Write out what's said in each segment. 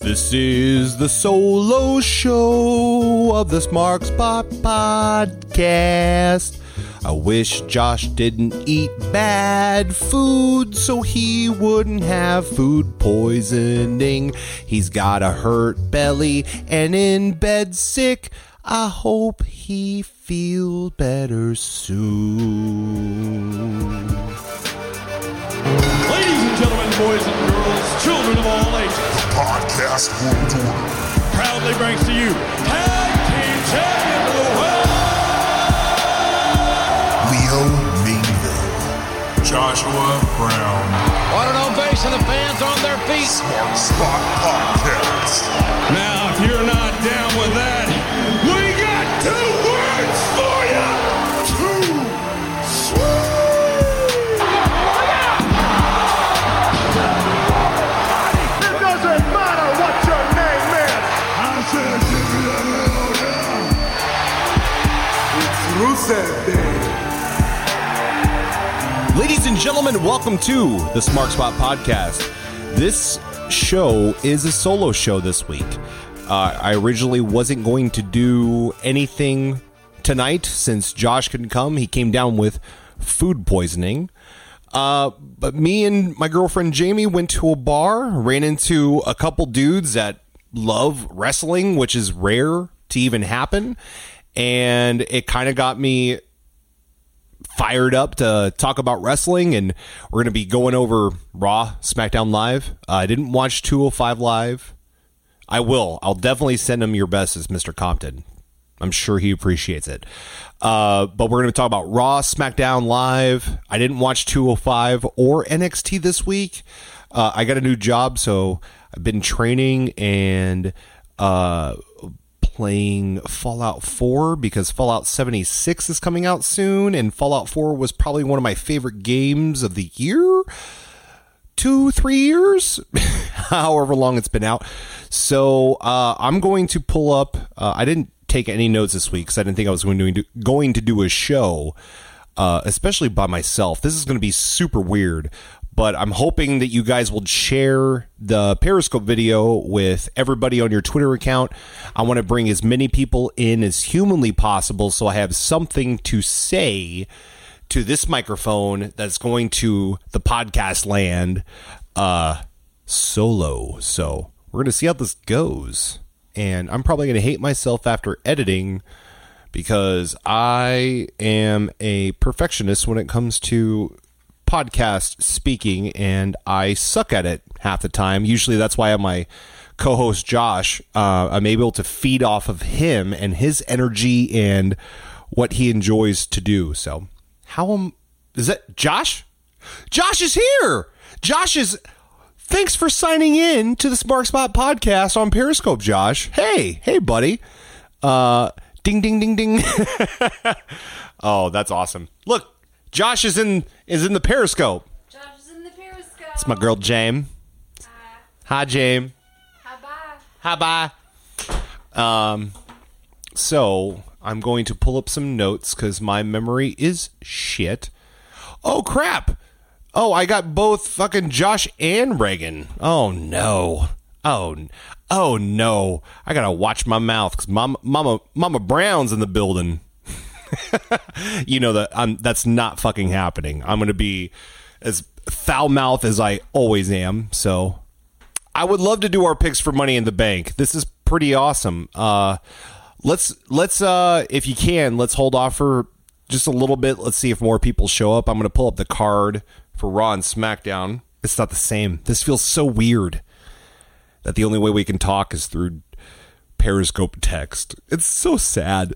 This is the solo show of the Smart Spot Podcast. I wish Josh didn't eat bad food so he wouldn't have food poisoning. He's got a hurt belly and in bed sick. I hope he feels better soon. Ladies and gentlemen, boys and girls, children of all ages, Podcast World Order proudly brings to you Tag Team Champion of the World, Leo Mainville, Joshua Brown. What an ovation, the fans on their feet. Smart Spot Podcast. Now, if you're not down with that, we got two words for you. Too sweet. It doesn't matter what your name is. I said, give me that hell yeah. Ladies and gentlemen, welcome to the Smart Spot Podcast. This show is a solo show this week. I originally wasn't going to do anything tonight since Josh couldn't come. He came down with food poisoning. But me and my girlfriend Jamie went to a bar, ran into a couple dudes that love wrestling, which is rare to even happen. And it kind of got me fired up to talk about wrestling, and we're going to be going over Raw, SmackDown Live. I didn't watch 205 Live. I will. I'll definitely send him your best as Mr. Compton. I'm sure he appreciates it. But we're going to talk about Raw, SmackDown Live. I didn't watch 205 or NXT this week. I got a new job, so I've been training and playing Fallout 4 because Fallout 76 is coming out soon, and Fallout 4 was probably one of my favorite games of the year. 2-3 years, however long it's been out. So I'm going to pull up. I didn't take any notes this week because I didn't think I was going to do a show, especially by myself. This is going to be super weird, but I'm hoping that you guys will share the Periscope video with everybody on your Twitter account. I want to bring as many people in as humanly possible so I have something to say to this microphone that's going to the podcast land solo. So we're going to see how this goes. And I'm probably going to hate myself after editing because I am a perfectionist when it comes to podcast speaking, and I suck at it half the time. Usually that's why I'm my co-host Josh. I'm able to feed off of him and his energy and what he enjoys to do. So is that Josh? Josh is here. Thanks for signing in to the Smart Spot Podcast on Periscope, Josh. Hey, buddy. Ding, ding, ding, ding. Oh, that's awesome. Look, Josh is in the Periscope. Josh is in the Periscope. It's my girl, Jame. Hi, Jame. Hi, bye. So I'm going to pull up some notes because my memory is shit. Oh, crap. Oh, I got both fucking Josh and Reagan. Oh, no. Oh, no. I got to watch my mouth because Mama Brown's in the building. You know that's not fucking happening. I'm going to be as foul-mouthed as I always am. So I would love to do our picks for Money in the Bank. This is pretty awesome. Let's if you can, let's hold off for just a little bit. Let's see if more people show up. I'm going to pull up the card for Raw and SmackDown. It's not the same. This feels so weird that the only way we can talk is through Periscope text. It's so sad.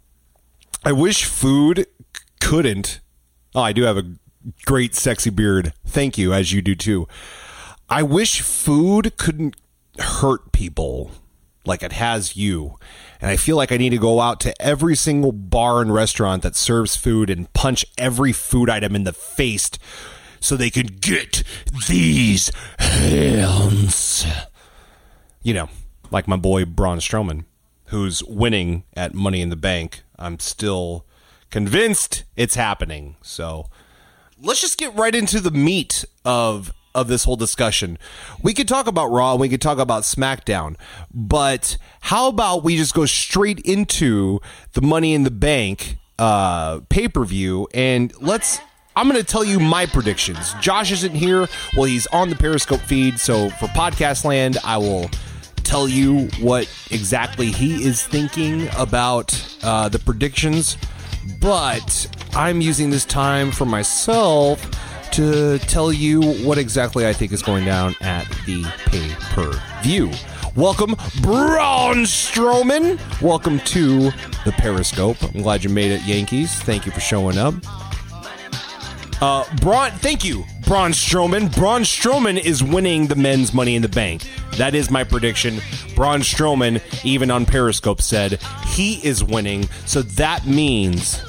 I wish food couldn't. Oh, I do have a great sexy beard. Thank you, as you do too. I wish food couldn't hurt people like it has you. And I feel like I need to go out to every single bar and restaurant that serves food and punch every food item in the face so they can get these hands. You know, like my boy Braun Strowman, who's winning at Money in the Bank. I'm still convinced it's happening. So let's just get right into the meat of of this whole discussion. We could talk about Raw and we could talk about SmackDown, but how about we just go straight into the Money in the Bank pay-per-view, and I'm going to tell you my predictions. Josh isn't here. Well, he's on the Periscope feed, so for Podcast Land, I will tell you what exactly he is thinking about the predictions, but I'm using this time for myself to tell you what exactly I think is going down at the pay-per-view. Welcome, Braun Strowman. Welcome to the Periscope. I'm glad you made it, Yankees. Thank you for showing up. Thank you, Braun Strowman. Braun Strowman is winning the men's Money in the Bank. That is my prediction. Braun Strowman, even on Periscope, said he is winning. So that means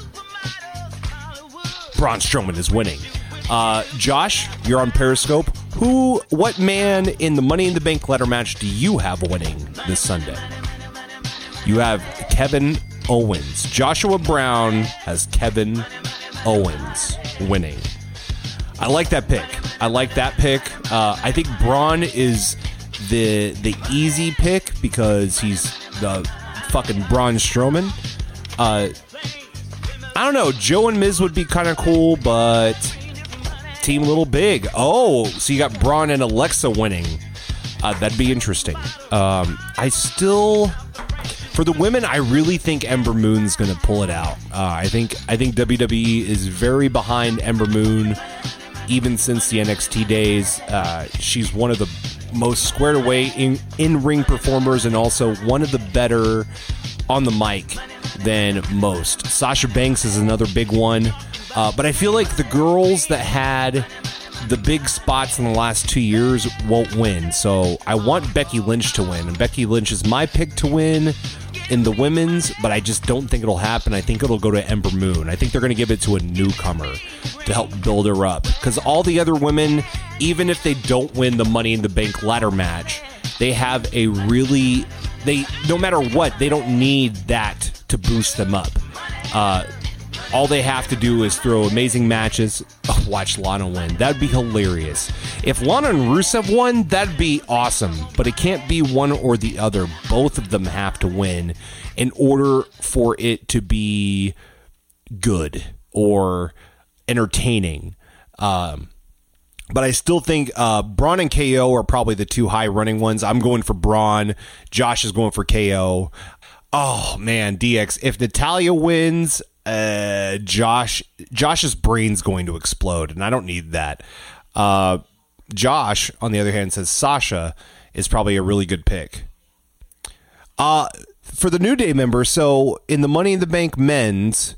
Braun Strowman is winning. Josh, you're on Periscope. What man in the Money in the Bank ladder match do you have winning this Sunday? You have Kevin Owens. Joshua Brown has Kevin Owens winning. I like that pick. I think Braun is the easy pick because he's the fucking Braun Strowman. I don't know. Joe and Miz would be kind of cool, but team a little big. Oh, so you got Braun and Alexa winning. That'd be interesting. For the women, I really think Ember Moon's going to pull it out. I think WWE is very behind Ember Moon, even since the NXT days. She's one of the most squared away in-ring performers, and also one of the better on the mic than most. Sasha Banks is another big one. But I feel like the girls that had the big spots in the last 2 years won't win. So I want Becky Lynch to win. And Becky Lynch is my pick to win in the women's, but I just don't think it'll happen. I think it'll go to Ember Moon. I think they're going to give it to a newcomer to help build her up. Because all the other women, even if they don't win the Money in the Bank ladder match, they have a really... no matter what, they don't need that to boost them up. All they have to do is throw amazing matches. Oh, watch Lana win. That'd be hilarious. If Lana and Rusev won, that'd be awesome. But it can't be one or the other. Both of them have to win in order for it to be good or entertaining. But I still think Braun and KO are probably the two high running ones. I'm going for Braun. Josh is going for KO. Oh, man, DX. If Natalya wins... Josh's brain's going to explode, and I don't need that. Josh, on the other hand, says Sasha is probably a really good pick. For the New Day members, so in the Money in the Bank men's,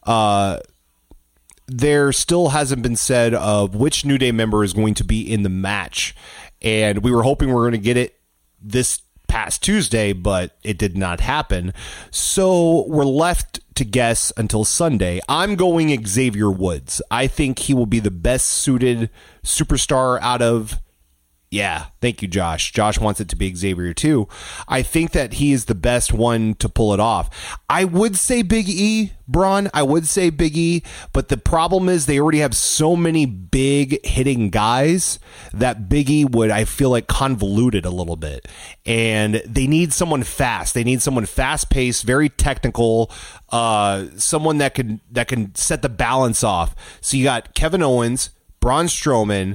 there still hasn't been said of which New Day member is going to be in the match, and we were hoping we were going to get it this past Tuesday, but it did not happen. So we're left to guess until Sunday. I'm going Xavier Woods. I think he will be the best suited superstar out of... Yeah, thank you, Josh. Josh wants it to be Xavier too. I think that he is the best one to pull it off. I would say Big E, Braun. I would say Big E, but the problem is they already have so many big hitting guys that Big E would, I feel like, convolute it a little bit. And they need someone fast. They need someone fast-paced, very technical, someone that can set the balance off. So you got Kevin Owens, Braun Strowman,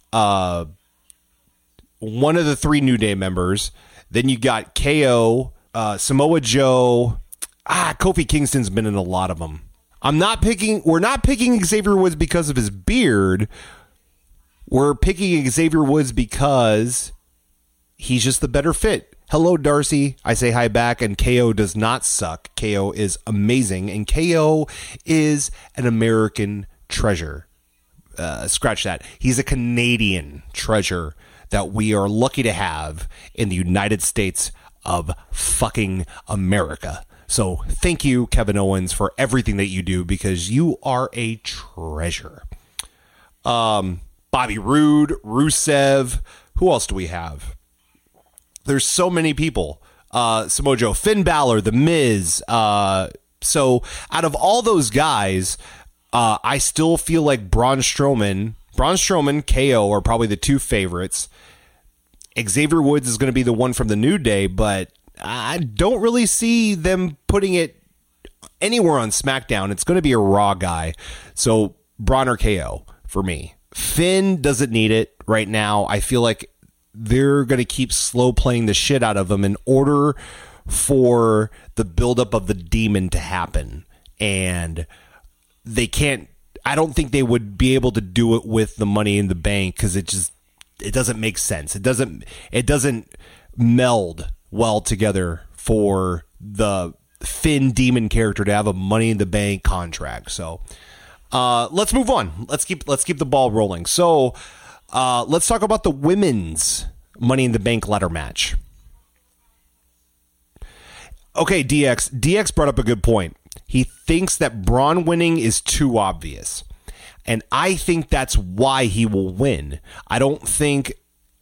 one of the three New Day members. Then you got KO, Samoa Joe. Kofi Kingston's been in a lot of them. We're not picking Xavier Woods because of his beard. We're picking Xavier Woods because he's just the better fit. Hello, Darcy. I say hi back, and KO does not suck. KO is amazing, and KO is an American treasure. Scratch that. He's a Canadian treasure that we are lucky to have in the United States of fucking America. So thank you, Kevin Owens, for everything that you do, because you are a treasure. Bobby Roode, Rusev. Who else do we have? There's so many people. Samoa Joe, Finn Balor, The Miz. So out of all those guys, I still feel like Braun Strowman Braun Strowman, KO are probably the two favorites. Xavier Woods is going to be the one from the New Day, but I don't really see them putting it anywhere on SmackDown. It's going to be a Raw guy. So Braun or KO for me. Finn doesn't need it right now. I feel like they're going to keep slow playing the shit out of him in order for the buildup of the demon to happen. And they can't, I don't think they would be able to do it with the Money in the Bank because it doesn't make sense. It doesn't meld well together for the Finn demon character to have a Money in the Bank contract. So let's move on. Let's keep the ball rolling. So let's talk about the women's Money in the Bank ladder match. Okay, DX brought up a good point. He thinks that Braun winning is too obvious. And I think that's why he will win. I don't think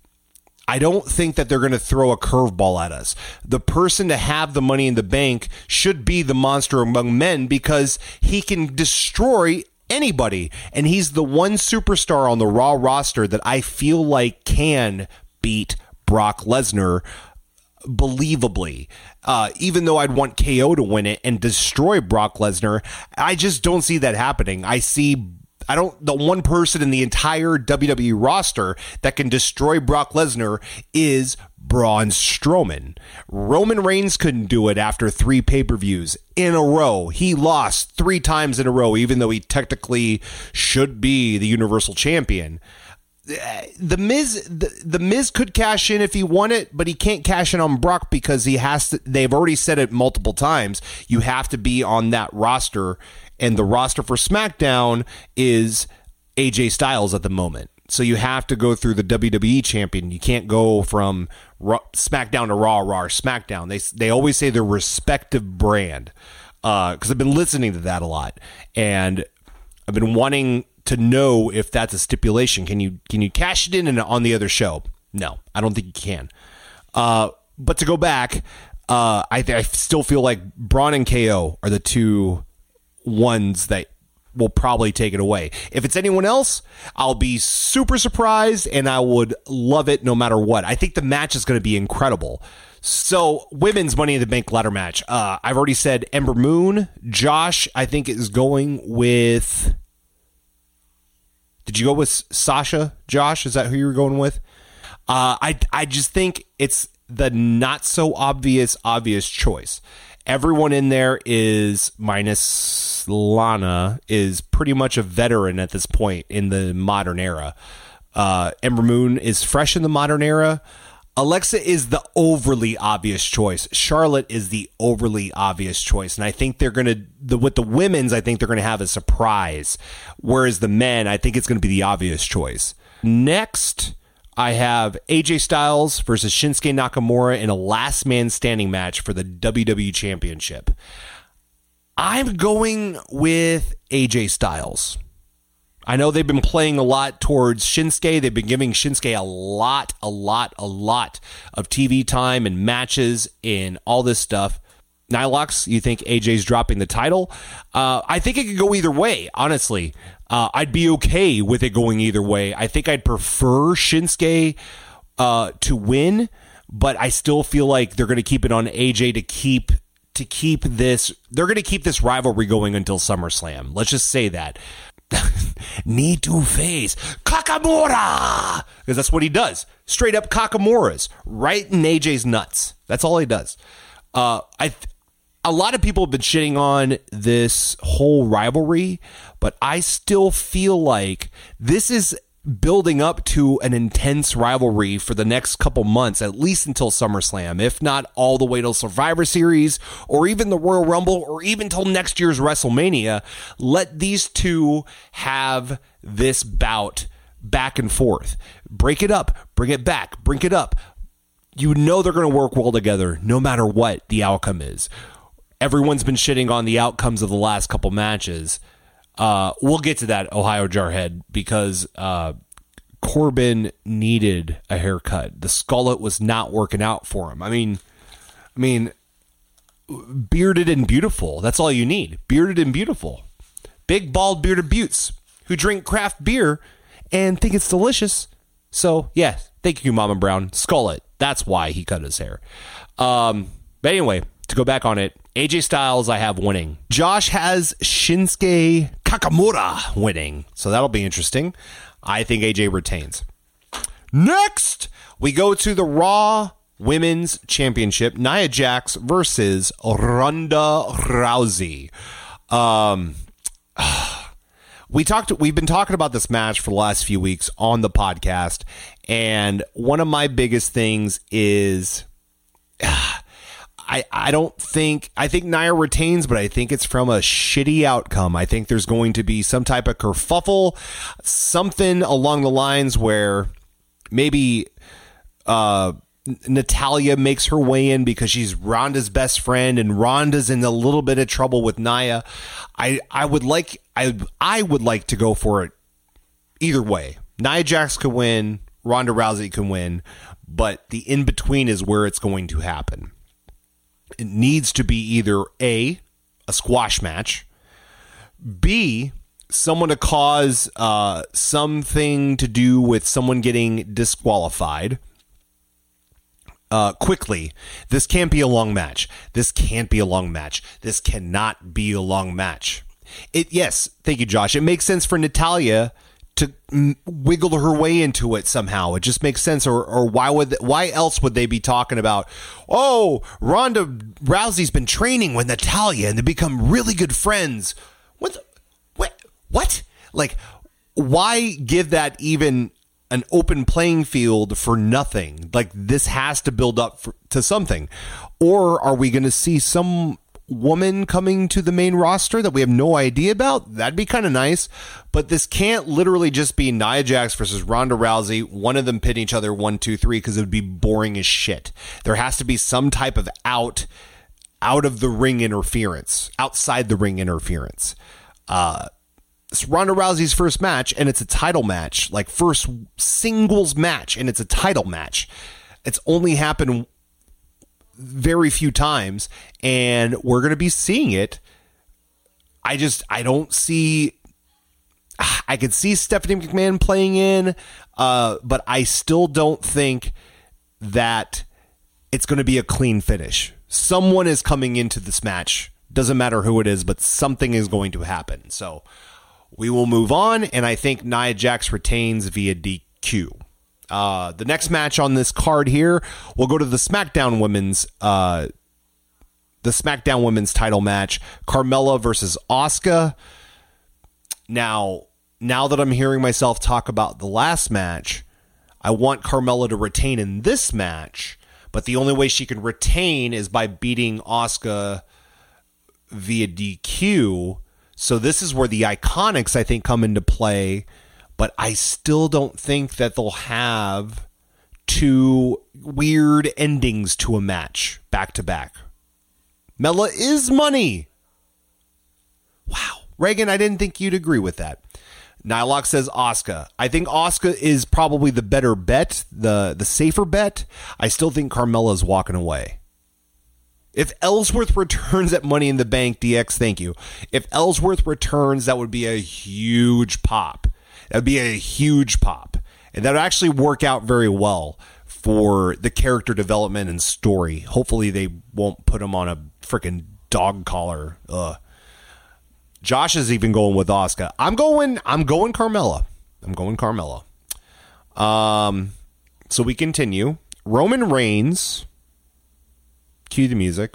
that they're going to throw a curveball at us. The person to have the Money in the Bank should be the Monster Among Men because he can destroy anybody. And he's the one superstar on the Raw roster that I feel like can beat Brock Lesnar believably. Even though I'd want KO to win it and destroy Brock Lesnar, I just don't see that happening. The one person in the entire WWE roster that can destroy Brock Lesnar is Braun Strowman. Roman Reigns couldn't do it after 3 pay-per-views in a row. He lost 3 times in a row, even though he technically should be the Universal Champion. The Miz could cash in if he won it, but he can't cash in on Brock because he has to. They've already said it multiple times. You have to be on that roster, and the roster for SmackDown is AJ Styles at the moment. So you have to go through the WWE champion. You can't go from SmackDown to Raw, Raw, or SmackDown. They always say their respective brand because I've been listening to that a lot, and I've been wanting to know if that's a stipulation. Can you cash it in and on the other show? No, I don't think you can. But to go back, I still feel like Braun and KO are the two ones that will probably take it away. If it's anyone else, I'll be super surprised and I would love it no matter what. I think the match is going to be incredible. So, women's Money in the Bank ladder match. I've already said Ember Moon. Josh, I think, is going with... Did you go with Sasha, Josh? Is that who you were going with? I just think it's the not so obvious choice. Everyone in there is, minus Lana, is pretty much a veteran at this point in the modern era. Ember Moon is fresh in the modern era. Alexa is the overly obvious choice. Charlotte is the overly obvious choice. And I think they're going to, with the women's, I think they're going to have a surprise. Whereas the men, I think it's going to be the obvious choice. Next, I have AJ Styles versus Shinsuke Nakamura in a last man standing match for the WWE Championship. I'm going with AJ Styles. I know they've been playing a lot towards Shinsuke. They've been giving Shinsuke a lot of TV time and matches and all this stuff. Nylox, you think AJ's dropping the title? I think it could go either way, honestly. I'd be okay with it going either way. I think I'd prefer Shinsuke to win, but I still feel like they're going to keep it on AJ to keep this. They're going to keep this rivalry going until SummerSlam. Let's just say that. Need to face Kakamura because that's what he does. Straight up Kakamuras right in AJ's nuts. That's all he does. A lot of people have been shitting on this whole rivalry, but I still feel like this is building up to an intense rivalry for the next couple months, at least until SummerSlam, if not all the way till Survivor Series or even the Royal Rumble or even till next year's WrestleMania. Let these two have this bout back and forth. Break it up, bring it back, bring it up. You know they're going to work well together no matter what the outcome is. Everyone's been shitting on the outcomes of the last couple matches. We'll get to that, Ohio Jarhead, because Corbin needed a haircut. The skullet was not working out for him. I mean, bearded and beautiful. That's all you need. Bearded and beautiful. Big, bald, bearded buttes who drink craft beer and think it's delicious. So, yeah, thank you, Mama Brown. Skull it. That's why he cut his hair. But anyway, to go back on it, AJ Styles I have winning. Josh has Shinsuke Nakamura winning. So that'll be interesting. I think AJ retains. Next, we go to the Raw Women's Championship. Nia Jax versus Ronda Rousey. We've been talking about this match for the last few weeks on the podcast, and one of my biggest things is I think Nia retains, but I think it's from a shitty outcome. I think there's going to be some type of kerfuffle, something along the lines where maybe Natalya makes her way in because she's Ronda's best friend, and Ronda's in a little bit of trouble with Nia. I would like to go for it either way. Nia Jax could win, Ronda Rousey can win, but the in between is where it's going to happen. It needs to be either A, squash match, B, someone to cause something to do with someone getting disqualified quickly. This can't be a long match. This can't be a long match. This cannot be a long match. Yes, thank you, Josh. It makes sense for Natalya to wiggle her way into it somehow. It just makes sense. Or why else would they be talking about, oh, Ronda Rousey's been training with Natalya and they become really good friends? What? Like, why give that even an open playing field for nothing? Like, this has to build up to something. Or are we going to see some woman coming to the main roster that we have no idea about? That'd be kind of nice. But this can't literally just be Nia Jax versus Ronda Rousey, one of them pitting each other 1, 2, 3, because it would be boring as shit. There has to be some type of out of the ring interference, outside the ring interference. It's Ronda Rousey's first match, and it's a title match, like first singles match, and it's a title match. It's only happened very few times, and we're going to be seeing it. I don't see. I could see Stephanie McMahon playing in, but I still don't think that it's going to be a clean finish. Someone is coming into this match. Doesn't matter who it is, but something is going to happen. So we will move on, and I think Nia Jax retains via DQ. The next match on this card here, we'll go to the SmackDown Women's title match, Carmella versus Asuka. Now that I'm hearing myself talk about the last match, I want Carmella to retain in this match, but the only way she can retain is by beating Asuka via DQ. So this is where the Iconics, I think, come into play. But I still don't think that they'll have two weird endings to a match back to back. Mella is money. Wow. Reagan, I didn't think you'd agree with that. Nylock says Asuka. I think Asuka is probably the better bet, the safer bet. I still think Carmella's walking away. If Ellsworth returns at Money in the Bank, DX, thank you. If Ellsworth returns, that would be a huge pop. That would be a huge pop. And that would actually work out very well for the character development and story. Hopefully they won't put him on a freaking dog collar. Josh is even going with Asuka. I'm going Carmella. So we continue. Roman Reigns. Cue the music.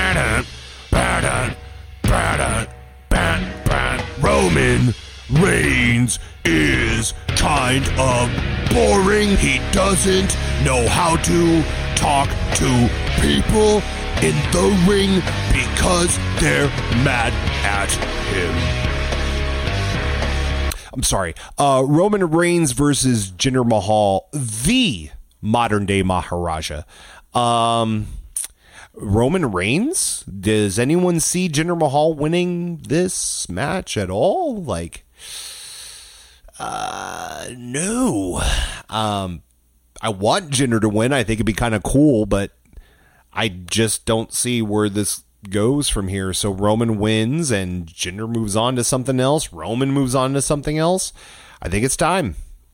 Roman Reigns is kind of boring. He doesn't know how to talk to people in the ring because they're mad at him. I'm sorry. Roman Reigns versus Jinder Mahal, the modern day Maharaja. Roman Reigns? Does anyone see Jinder Mahal winning this match at all? Like, no. I want Jinder to win. I think it'd be kind of cool, but I just don't see where this goes from here. So Roman wins and Jinder moves on to something else. Roman moves on to something else. I think it's time.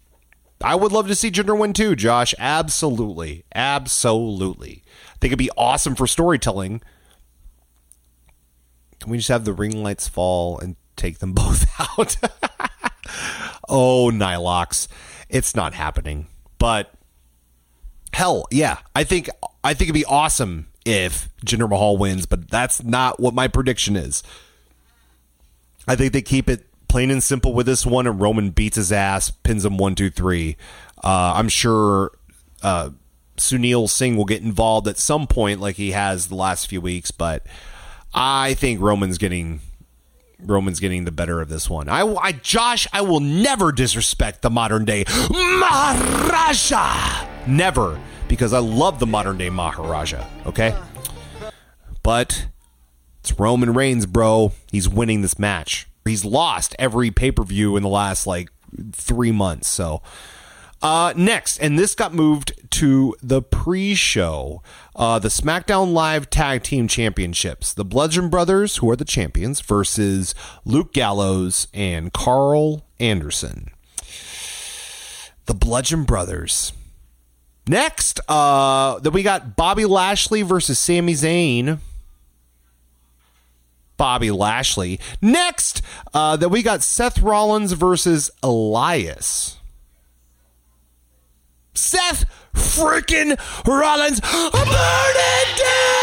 I would love to see Jinder win too, Josh. Absolutely. Absolutely. I think it'd be awesome for storytelling. Can we just have the ring lights fall and take them both out? Oh, Nylox. It's not happening. But hell, yeah. I think it'd be awesome if Jinder Mahal wins, but that's not what my prediction is. I think they keep it plain and simple with this one, and Roman beats his ass, pins him 1, 2, 3. I'm sure Sunil Singh will get involved at some point like he has the last few weeks, but I think Roman's getting the better of this one. Josh, I will never disrespect the modern day Maharaja. Never, because I love the modern day Maharaja, okay? But it's Roman Reigns, bro. He's winning this match. He's lost every pay-per-view in the last, 3 months. So, next, and this got moved to the pre-show, the SmackDown Live Tag Team Championships. The Bludgeon Brothers, who are the champions, versus Luke Gallows and Carl Anderson. The Bludgeon Brothers. Next, then we got Bobby Lashley versus Sami Zayn. Bobby Lashley. Next, then we got Seth Rollins versus Elias. Seth freaking Rollins, burn it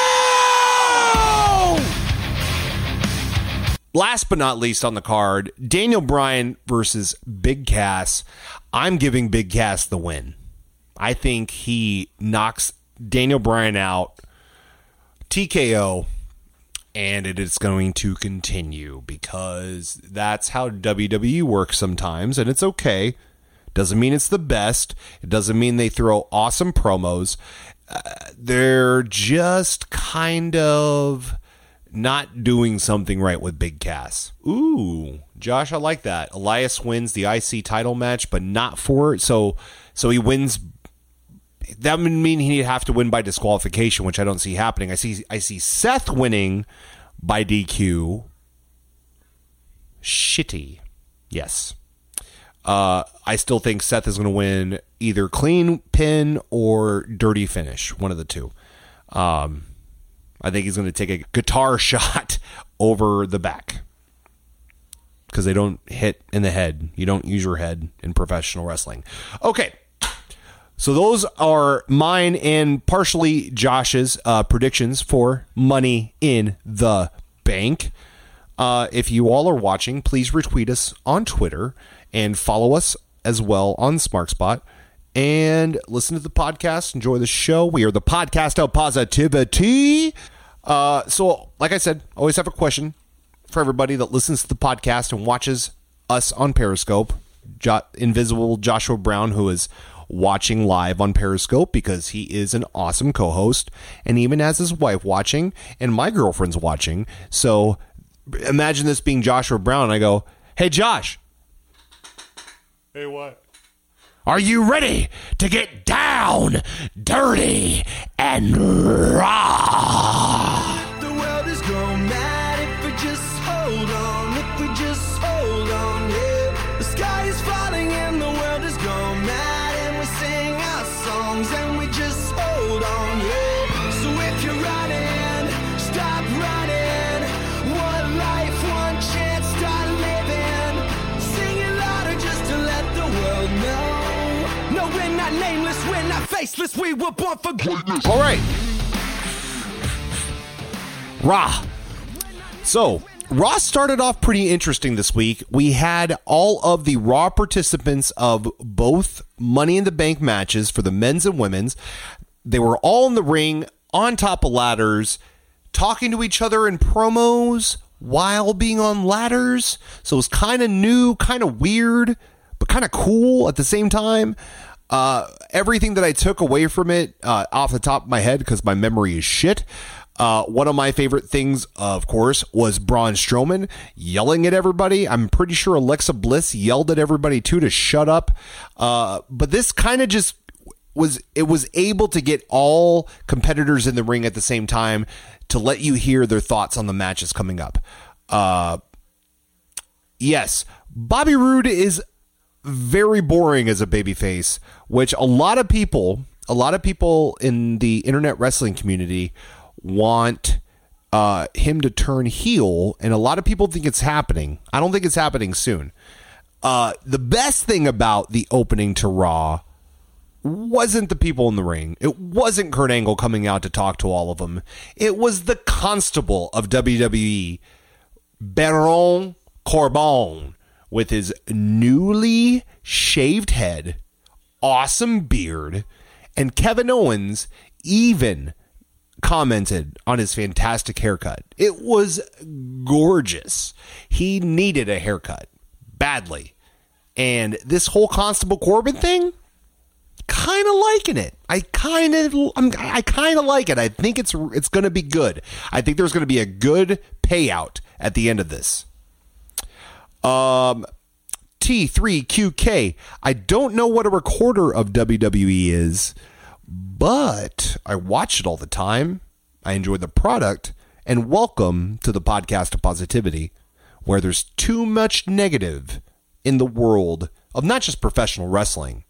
down! Last but not least on the card, Daniel Bryan versus Big Cass. I'm giving Big Cass the win. I think he knocks Daniel Bryan out, TKO, and it is going to continue because that's how WWE works sometimes, and it's okay. Doesn't mean it's the best. It doesn't mean they throw awesome promos. They're just kind of not doing something right with Big Cass. Ooh, Josh, I like that. Elias wins the IC title match, but not for it. So he wins. That would mean he'd have to win by disqualification, which I don't see happening. I see Seth winning by DQ. Shitty. Yes. I still think Seth is going to win either clean pin or dirty finish, one of the two. I think he's going to take a guitar shot over the back because they don't hit in the head. You don't use your head in professional wrestling. Okay. So those are mine and partially Josh's predictions for Money in the Bank. If you all are watching, please retweet us on Twitter and follow us as well on SmarkSpot. And listen to the podcast. Enjoy the show. We are the podcast of positivity. So, like I said, I always have a question for everybody that listens to the podcast and watches us on Periscope. Invisible Joshua Brown, who is watching live on Periscope because he is an awesome co-host and even has his wife watching and my girlfriend's watching. So imagine this being Joshua Brown. I go, hey, Josh. Hey, what? Are you ready to get down, dirty, and raw? The world is going mad if we just hold on, if we just hold on, yeah. The sky is falling and the world is going mad and we sing our songs and we just hold on, yeah. So if you're running, stop running. One life, one chance, start living. Sing it louder just to let the world know. No, we're not nameless, we're not faceless, we were born for greatness. All right. Raw. So, Raw started off pretty interesting this week. We had all of the Raw participants of both Money in the Bank matches for the men's and women's. They were all in the ring, on top of ladders, talking to each other in promos while being on ladders. So it was kind of new, kind of weird, but kind of cool at the same time. Everything that I took away from it off the top of my head, because my memory is shit. One of my favorite things, of course, was Braun Strowman yelling at everybody. I'm pretty sure Alexa Bliss yelled at everybody too to shut up. But this kind of just was able to get all competitors in the ring at the same time to let you hear their thoughts on the matches coming up. Yes, Bobby Roode is very boring as a babyface, which a lot of people in the internet wrestling community want him to turn heel, and a lot of people think it's happening. I don't think it's happening soon. The best thing about the opening to Raw wasn't the people in the ring. It wasn't Kurt Angle coming out to talk to all of them. It was the constable of WWE, Baron Corbin, with his newly shaved head, awesome beard, and Kevin Owens even commented on his fantastic haircut. It was gorgeous. He needed a haircut badly. And this whole Constable Corbin thing, kind of liking it. I kind of like it. I think it's going to be good. I think there's going to be a good payout at the end of this. T3QK. I don't know what a recorder of WWE is, but I watch it all the time. I enjoy the product, and welcome to the podcast of positivity, where there's too much negative in the world of not just professional wrestling,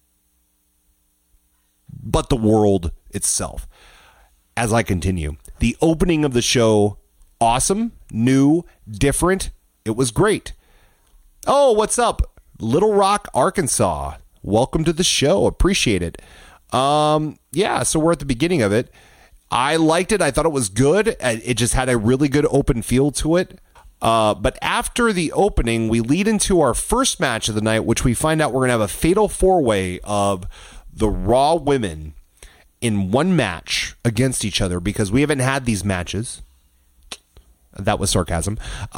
but the world itself. As I continue, the opening of the show, awesome, new, different. It was great. Oh, what's up? Little Rock, Arkansas. Welcome to the show. Appreciate it. Yeah, so we're at the beginning of it. I liked it. I thought it was good. It just had a really good open feel to it. But after the opening, we lead into our first match of the night, which we find out we're going to have a fatal four-way of the Raw women in one match against each other, because we haven't had these matches. That was sarcasm.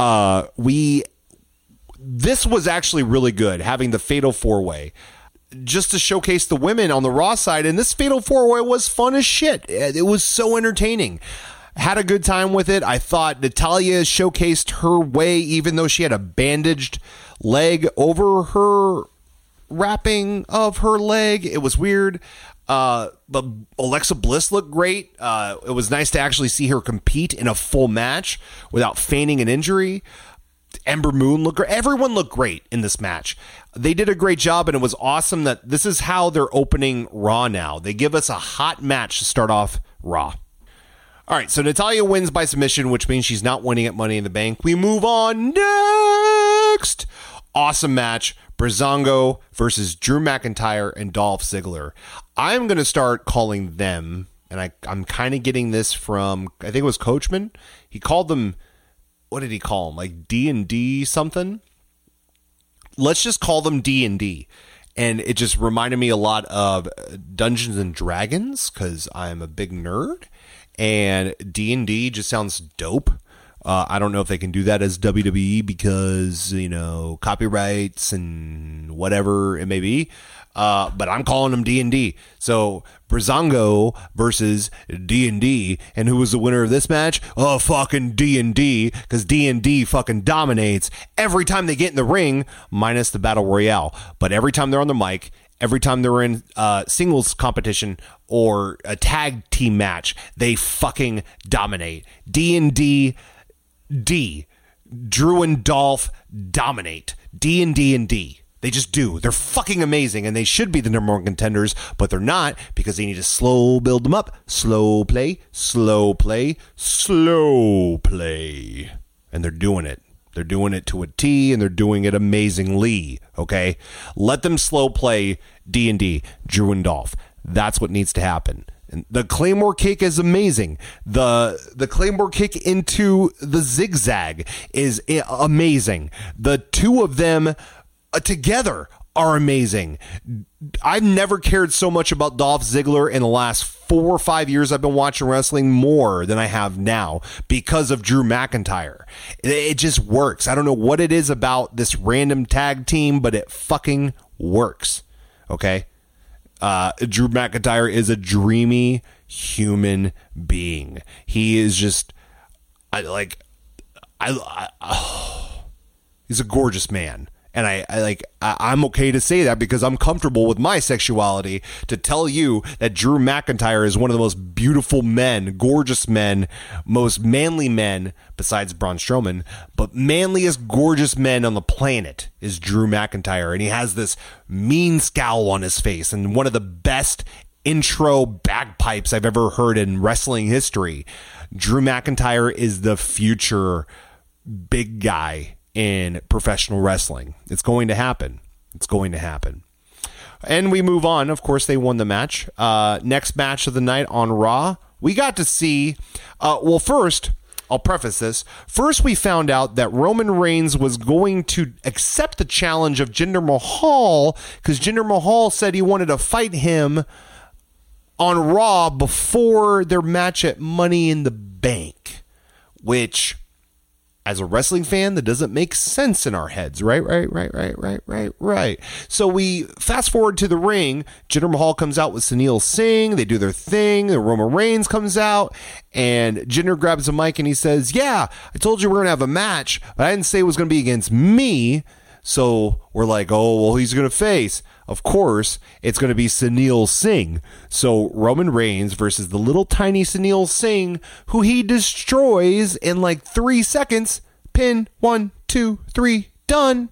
This was actually really good, having the fatal four-way, just to showcase the women on the Raw side. And this fatal four-way was fun as shit. It was so entertaining. Had a good time with it. I thought Natalya showcased her way, even though she had a bandaged leg over her wrapping of her leg. It was weird. But Alexa Bliss looked great. It was nice to actually see her compete in a full match without feigning an injury. Ember Moon looked great. Everyone looked great in this match. They did a great job, and it was awesome that this is how they're opening Raw now. They give us a hot match to start off Raw. All right, so Natalya wins by submission, which means she's not winning at Money in the Bank. We move on next. Awesome match. Breezango versus Drew McIntyre and Dolph Ziggler. I'm going to start calling them, and I'm kind of getting this from, I think it was Coachman. He called them, what did he call them? Like D&D something? Let's just call them D&D. And it just reminded me a lot of Dungeons and Dragons, because I'm a big nerd. And D&D just sounds dope. I don't know if they can do that as WWE because, copyrights and whatever it may be. But I'm calling them D&D. So Breezango versus D&D. And who was the winner of this match? Oh, fucking D&D. Because D&D fucking dominates every time they get in the ring, minus the Battle Royale. But every time they're on the mic, every time they're in singles competition or a tag team match, they fucking dominate. D&D. Drew and Dolph dominate. D&D. They just do. They're fucking amazing, and they should be the number one contenders, but they're not, because they need to slow build them up. Slow play. And they're doing it. They're doing it to a T, and they're doing it amazingly, okay? Let them slow play D&D, Drew and Dolph. That's what needs to happen. And the Claymore kick is amazing. The Claymore kick into the zigzag is amazing. The two of them together are amazing. I've never cared so much about Dolph Ziggler in the last 4 or 5 years I've been watching wrestling more than I have now because of Drew McIntyre. It just works. I don't know what it is about this random tag team, but it fucking works. Okay? Drew McIntyre is a dreamy human being. He is just, he's a gorgeous man. And I'm okay to say that because I'm comfortable with my sexuality to tell you that Drew McIntyre is one of the most beautiful men, gorgeous men, most manly men besides Braun Strowman, but manliest, gorgeous men on the planet is Drew McIntyre. And he has this mean scowl on his face and one of the best intro bagpipes I've ever heard in wrestling history. Drew McIntyre is the future big guy in professional wrestling. It's going to happen. It's going to happen. And we move on. Of course, they won the match. Next match of the night on Raw, we got to see, first, I'll preface this. First, we found out that Roman Reigns was going to accept the challenge of Jinder Mahal because Jinder Mahal said he wanted to fight him on Raw before their match at Money in the Bank, which, as a wrestling fan, that doesn't make sense in our heads, right? So we fast forward to the ring. Jinder Mahal comes out with Sunil Singh. They do their thing. The Roman Reigns comes out, and Jinder grabs a mic and he says, "Yeah, I told you we're going to have a match, but I didn't say it was going to be against me." So we're like, oh, well, he's going to face. Of course, it's going to be Sunil Singh. So Roman Reigns versus the little tiny Sunil Singh, who he destroys in like 3 seconds. Pin, 1, 2, 3, done.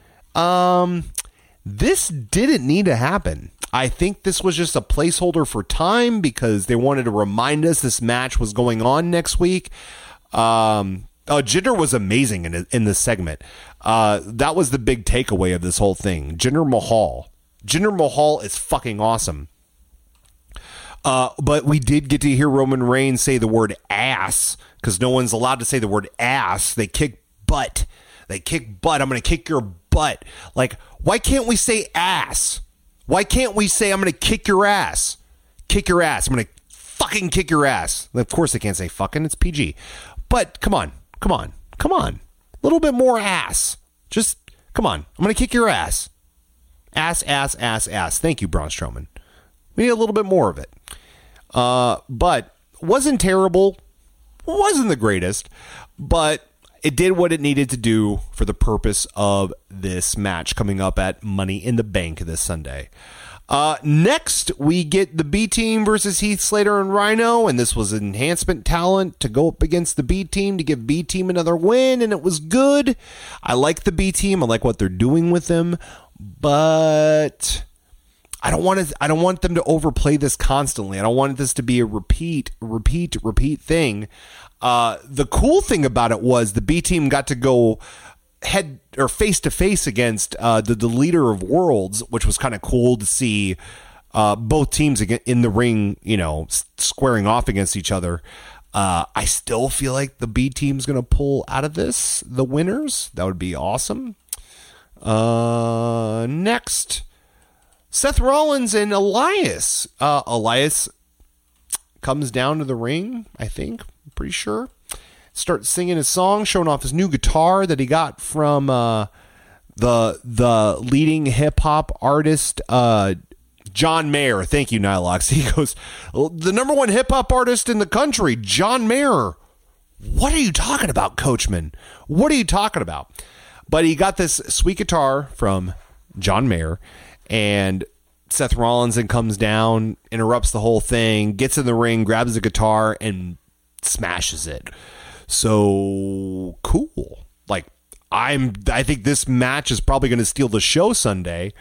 This didn't need to happen. I think this was just a placeholder for time because they wanted to remind us this match was going on next week. Jinder was amazing in this segment. That was the big takeaway of this whole thing. Jinder Mahal is fucking awesome. But we did get to hear Roman Reigns say the word ass because no one's allowed to say the word ass. They kick butt. I'm going to kick your butt. Like, why can't we say ass? Why can't we say I'm going to kick your ass? Kick your ass. I'm going to fucking kick your ass. Of course they can't say fucking. It's PG. But come on. A little bit more ass. Just, come on. I'm going to kick your ass. Ass. Thank you, Braun Strowman. We need a little bit more of it. But wasn't terrible. Wasn't the greatest. But it did what it needed to do for the purpose of this match coming up at Money in the Bank this Sunday. Next, we get the B team versus Heath Slater and Rhino, and this was enhancement talent to go up against the B team to give B team another win, and it was good. I like the B team. I like what they're doing with them, but I don't want them to overplay this constantly. I don't want this to be a repeat thing. The cool thing about it was the B team got to go head or face to face against the leader of Worlds, which was kind of cool to see both teams in the ring, squaring off against each other. I still feel like the B team's going to pull out of this the winners. That would be awesome. Next, Seth Rollins and Elias. Elias comes down to the ring, I think. I'm pretty sure. Starts singing his song, showing off his new guitar that he got from the leading hip hop artist John Mayer. Thank you, Nylox. He goes, the number one hip hop artist in the country, John Mayer. What are you talking about, Coachman? What are you talking about? But he got this sweet guitar from John Mayer, and Seth Rollins then comes down, interrupts the whole thing, gets in the ring, grabs the guitar, and smashes it. So cool. Like, I think this match is probably going to steal the show Sunday.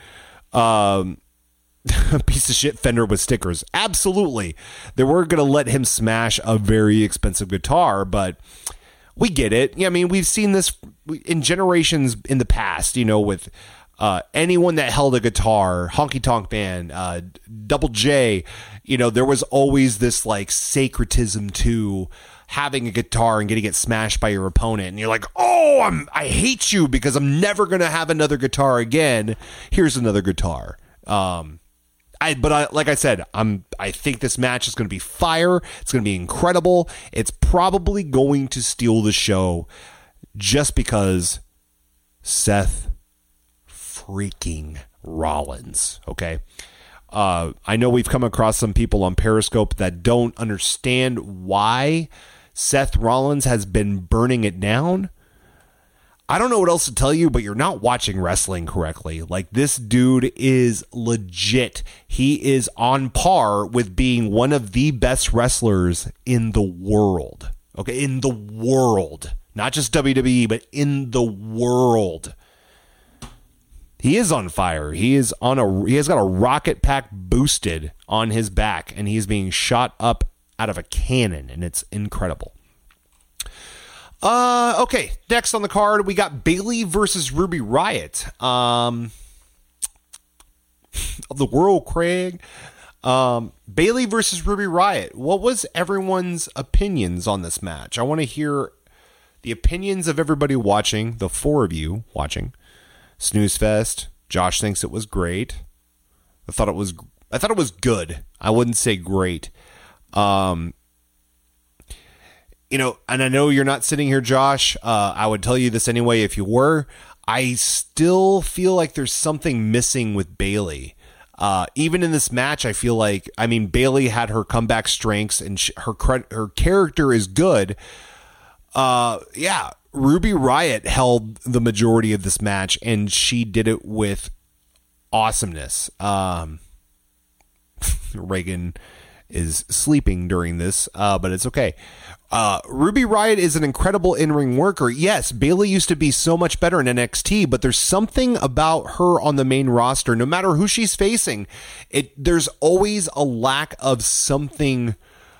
Piece of shit Fender with stickers. Absolutely. They were going to let him smash a very expensive guitar, but we get it. Yeah, I mean, we've seen this in generations in the past, with anyone that held a guitar, Honky Tonk Man, Double J, there was always this like sacredism to having a guitar and getting it smashed by your opponent, and you're like, oh, I hate you because I'm never gonna have another guitar again. Here's another guitar. Like I said, I think this match is gonna be fire. It's gonna be incredible. It's probably going to steal the show just because Seth freaking Rollins. Okay. I know we've come across some people on Periscope that don't understand why Seth Rollins has been burning it down. I don't know what else to tell you, but you're not watching wrestling correctly. Like, this dude is legit. He is on par with being one of the best wrestlers in the world. Okay, in the world. Not just WWE, but in the world. He is on fire. He has got a rocket pack boosted on his back, and he's being shot up out of a cannon, and it's incredible. Okay, next on the card, we got Bayley versus Ruby Riott. Of the world, Craig. Bayley versus Ruby Riott. What was everyone's opinions on this match? I want to hear the opinions of everybody watching, the 4 of you watching. Snooze Fest. Josh thinks it was great. I thought it was good. I wouldn't say great. And I know you're not sitting here, Josh. I would tell you this anyway if you were. I still feel like there's something missing with Bayley. Even in this match, I feel like, Bayley had her comeback strengths and her character is good. Ruby Riott held the majority of this match, and she did it with awesomeness. Reagan is sleeping during this, but it's okay. Ruby Riott is an incredible in-ring worker. Yes, Bayley used to be so much better in NXT, but there's something about her on the main roster, no matter who she's facing, there's always a lack of something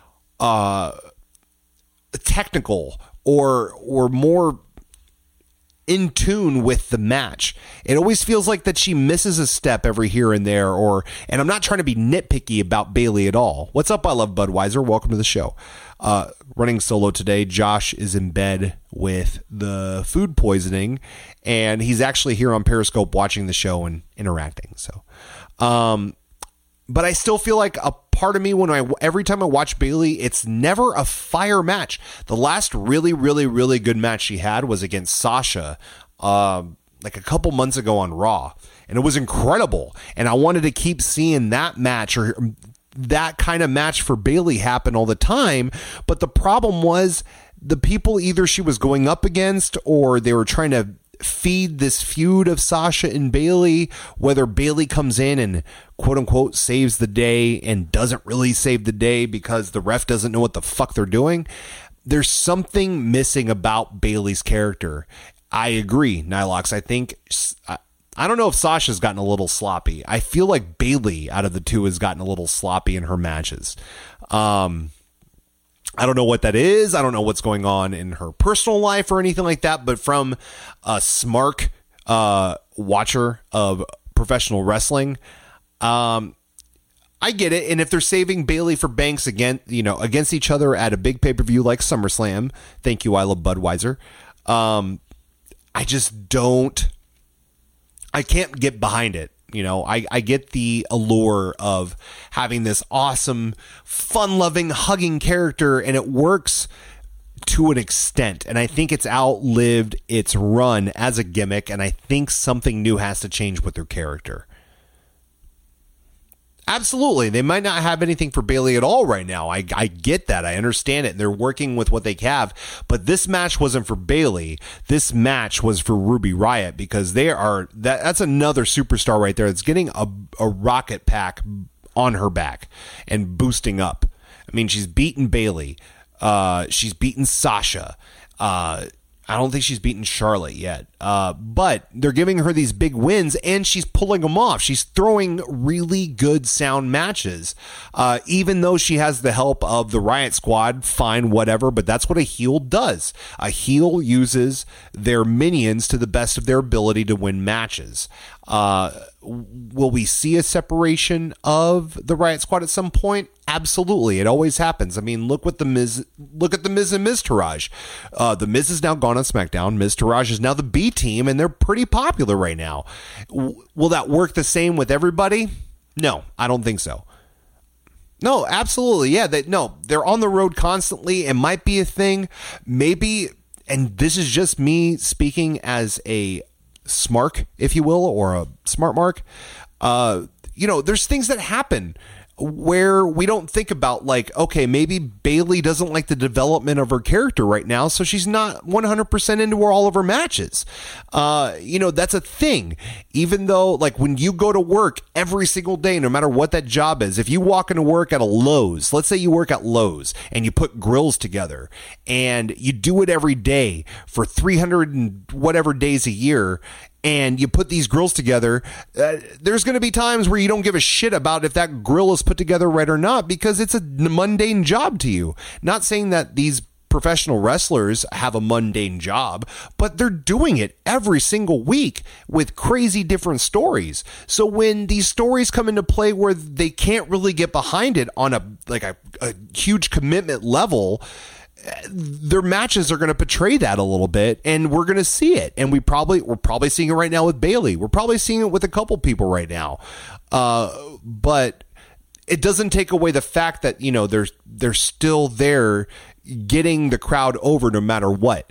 technical or more in tune with the match. It always feels like that she misses a step every here and there, and I'm not trying to be nitpicky about Bayley at all. What's up? I love Budweiser. Welcome to the show. Running solo today. Josh is in bed with the food poisoning, and he's actually here on Periscope watching the show and interacting. So, but I still feel like a part of me every time I watch Bayley, it's never a fire match. The last really, really, really good match she had was against Sasha, like a couple months ago on Raw, and it was incredible. And I wanted to keep seeing that match or that kind of match for Bayley happen all the time. But the problem was the people either she was going up against or they were trying to feed this feud of Sasha and Bayley, whether Bayley comes in and quote unquote saves the day and doesn't really save the day because the ref doesn't know what the fuck they're doing. There's something missing about Bayley's character. I agree, Nylox. I think, I don't know if Sasha's gotten a little sloppy. I feel like Bayley out of the two has gotten a little sloppy in her matches. I don't know what that is. I don't know what's going on in her personal life or anything like that. But from a smart watcher of professional wrestling, I get it. And if they're saving Bayley for Banks against each other at a big pay-per-view like SummerSlam, thank you, I love Budweiser. I just don't. I can't get behind it. I get the allure of having this awesome, fun-loving, hugging character, and it works to an extent. And I think it's outlived its run as a gimmick, and I think something new has to change with their character. Absolutely. They might not have anything for Bayley at all right now. I get that. I understand it. And they're working with what they have. But this match wasn't for Bayley. This match was for Ruby Riott because that's another superstar right there that's getting a rocket pack on her back and boosting up. I mean, she's beaten Bayley. She's beaten Sasha. I don't think she's beaten Charlotte yet, but they're giving her these big wins, and she's pulling them off. She's throwing really good sound matches, even though she has the help of the Riott Squad. Fine, whatever, but that's what a heel does. A heel uses their minions to the best of their ability to win matches. Will we see a separation of the Riott Squad at some point? Absolutely. It always happens. I mean, look at the Miz and Miz Taraj. The Miz is now gone on SmackDown. Miz Taraj is now the B team, and they're pretty popular right now. Will that work the same with everybody? No, I don't think so. No, absolutely. Yeah, they're on the road constantly. It might be a thing. Maybe, and this is just me speaking as a smark, if you will, or a smart mark. There's things that happen. where we don't think about like, okay, maybe Bayley doesn't like the development of her character right now, so she's not 100% into all of her matches. That's a thing. Even though, like, when you go to work every single day, no matter what that job is, if you walk into work at a Lowe's, let's say you work at Lowe's and you put grills together and you do it every day for 300 and whatever days a year, and you put these grills together, there's going to be times where you don't give a shit about if that grill is put together right or not, because it's a mundane job to you. Not saying that these professional wrestlers have a mundane job, but they're doing it every single week with crazy different stories. So when these stories come into play where they can't really get behind it on a huge commitment level, their matches are going to portray that a little bit, and we're going to see it. And we're probably seeing it right now with Bayley. We're probably seeing it with a couple people right now. But it doesn't take away the fact that, they're still there getting the crowd over no matter what.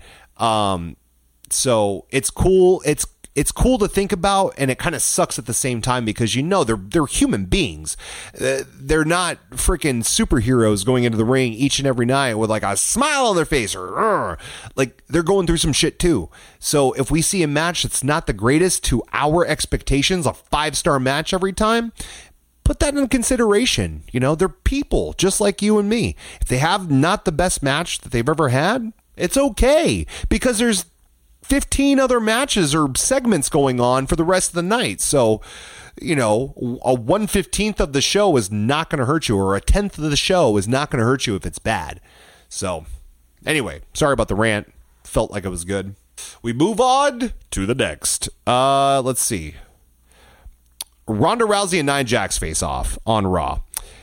So it's cool. It's cool to think about, and it kind of sucks at the same time because they're human beings. They're not freaking superheroes going into the ring each and every night with like a smile on their face or like they're going through some shit too. So if we see a match that's not the greatest to our expectations, a 5-star match every time, put that in consideration. They're people just like you and me. If they have not the best match that they've ever had, it's okay, because there's 15 other matches or segments going on for the rest of the night. So, a 1/15 of the show is not going to hurt you, or a 10th of the show is not going to hurt you if it's bad. So, anyway, sorry about the rant. Felt like it was good. We move on to the next. Let's see. Ronda Rousey and Nia Jax face off on Raw.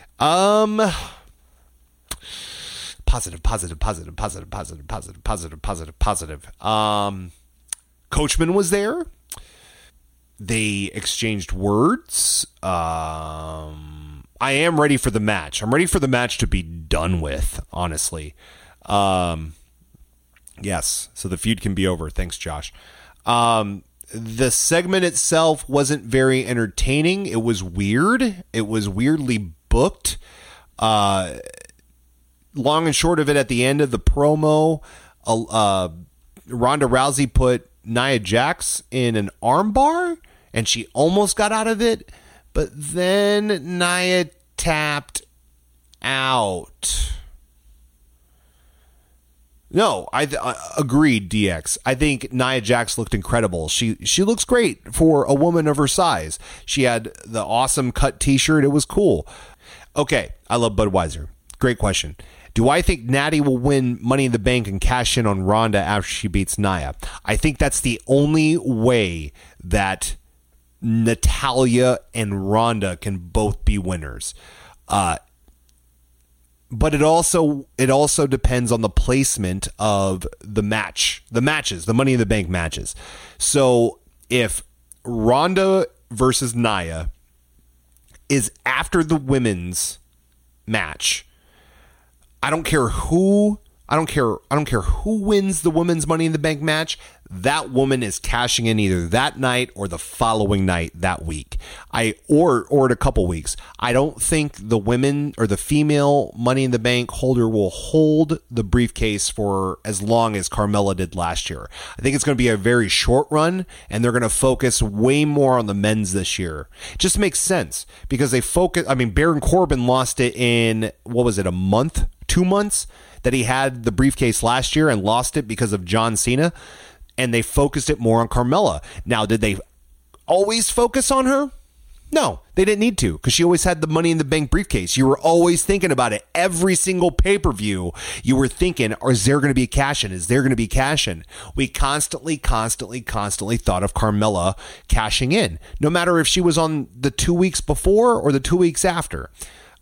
Positive. Coachman was there. They exchanged words. I am ready for the match. I'm ready for the match to be done with, honestly. Yes, so the feud can be over. Thanks, Josh. The segment itself wasn't very entertaining. It was weird. It was weirdly booked. Long and short of it, at the end of the promo, Ronda Rousey put Nia Jax in an armbar, and she almost got out of it, but then Nia tapped out. No, I agreed, DX. I think Nia Jax looked incredible. She looks great for a woman of her size. She had the awesome cut t-shirt. It was cool. Okay, I love Budweiser. Great question. Do I think Natty will win Money in the Bank and cash in on Ronda after she beats Nia? I think that's the only way that Natalya and Ronda can both be winners. But it also depends on the placement of the matches, the Money in the Bank matches. So if Ronda versus Nia is after the women's match, I don't care who wins the women's Money in the Bank match. That woman is cashing in either that night or the following night that week. Or in a couple weeks. I don't think the women or the female Money in the Bank holder will hold the briefcase for as long as Carmella did last year. I think it's going to be a very short run, and they're going to focus way more on the men's this year. It just makes sense because Baron Corbin lost it in, a month? 2 months that he had the briefcase last year and lost it because of John Cena, and they focused it more on Carmella. Now, did they always focus on her? No, they didn't need to, because she always had the Money in the Bank briefcase. You were always thinking about it. Every single pay-per-view, you were thinking, is there going to be a cash-in? Is there going to be cash-in? We constantly thought of Carmella cashing in, no matter if she was on the 2 weeks before or the 2 weeks after.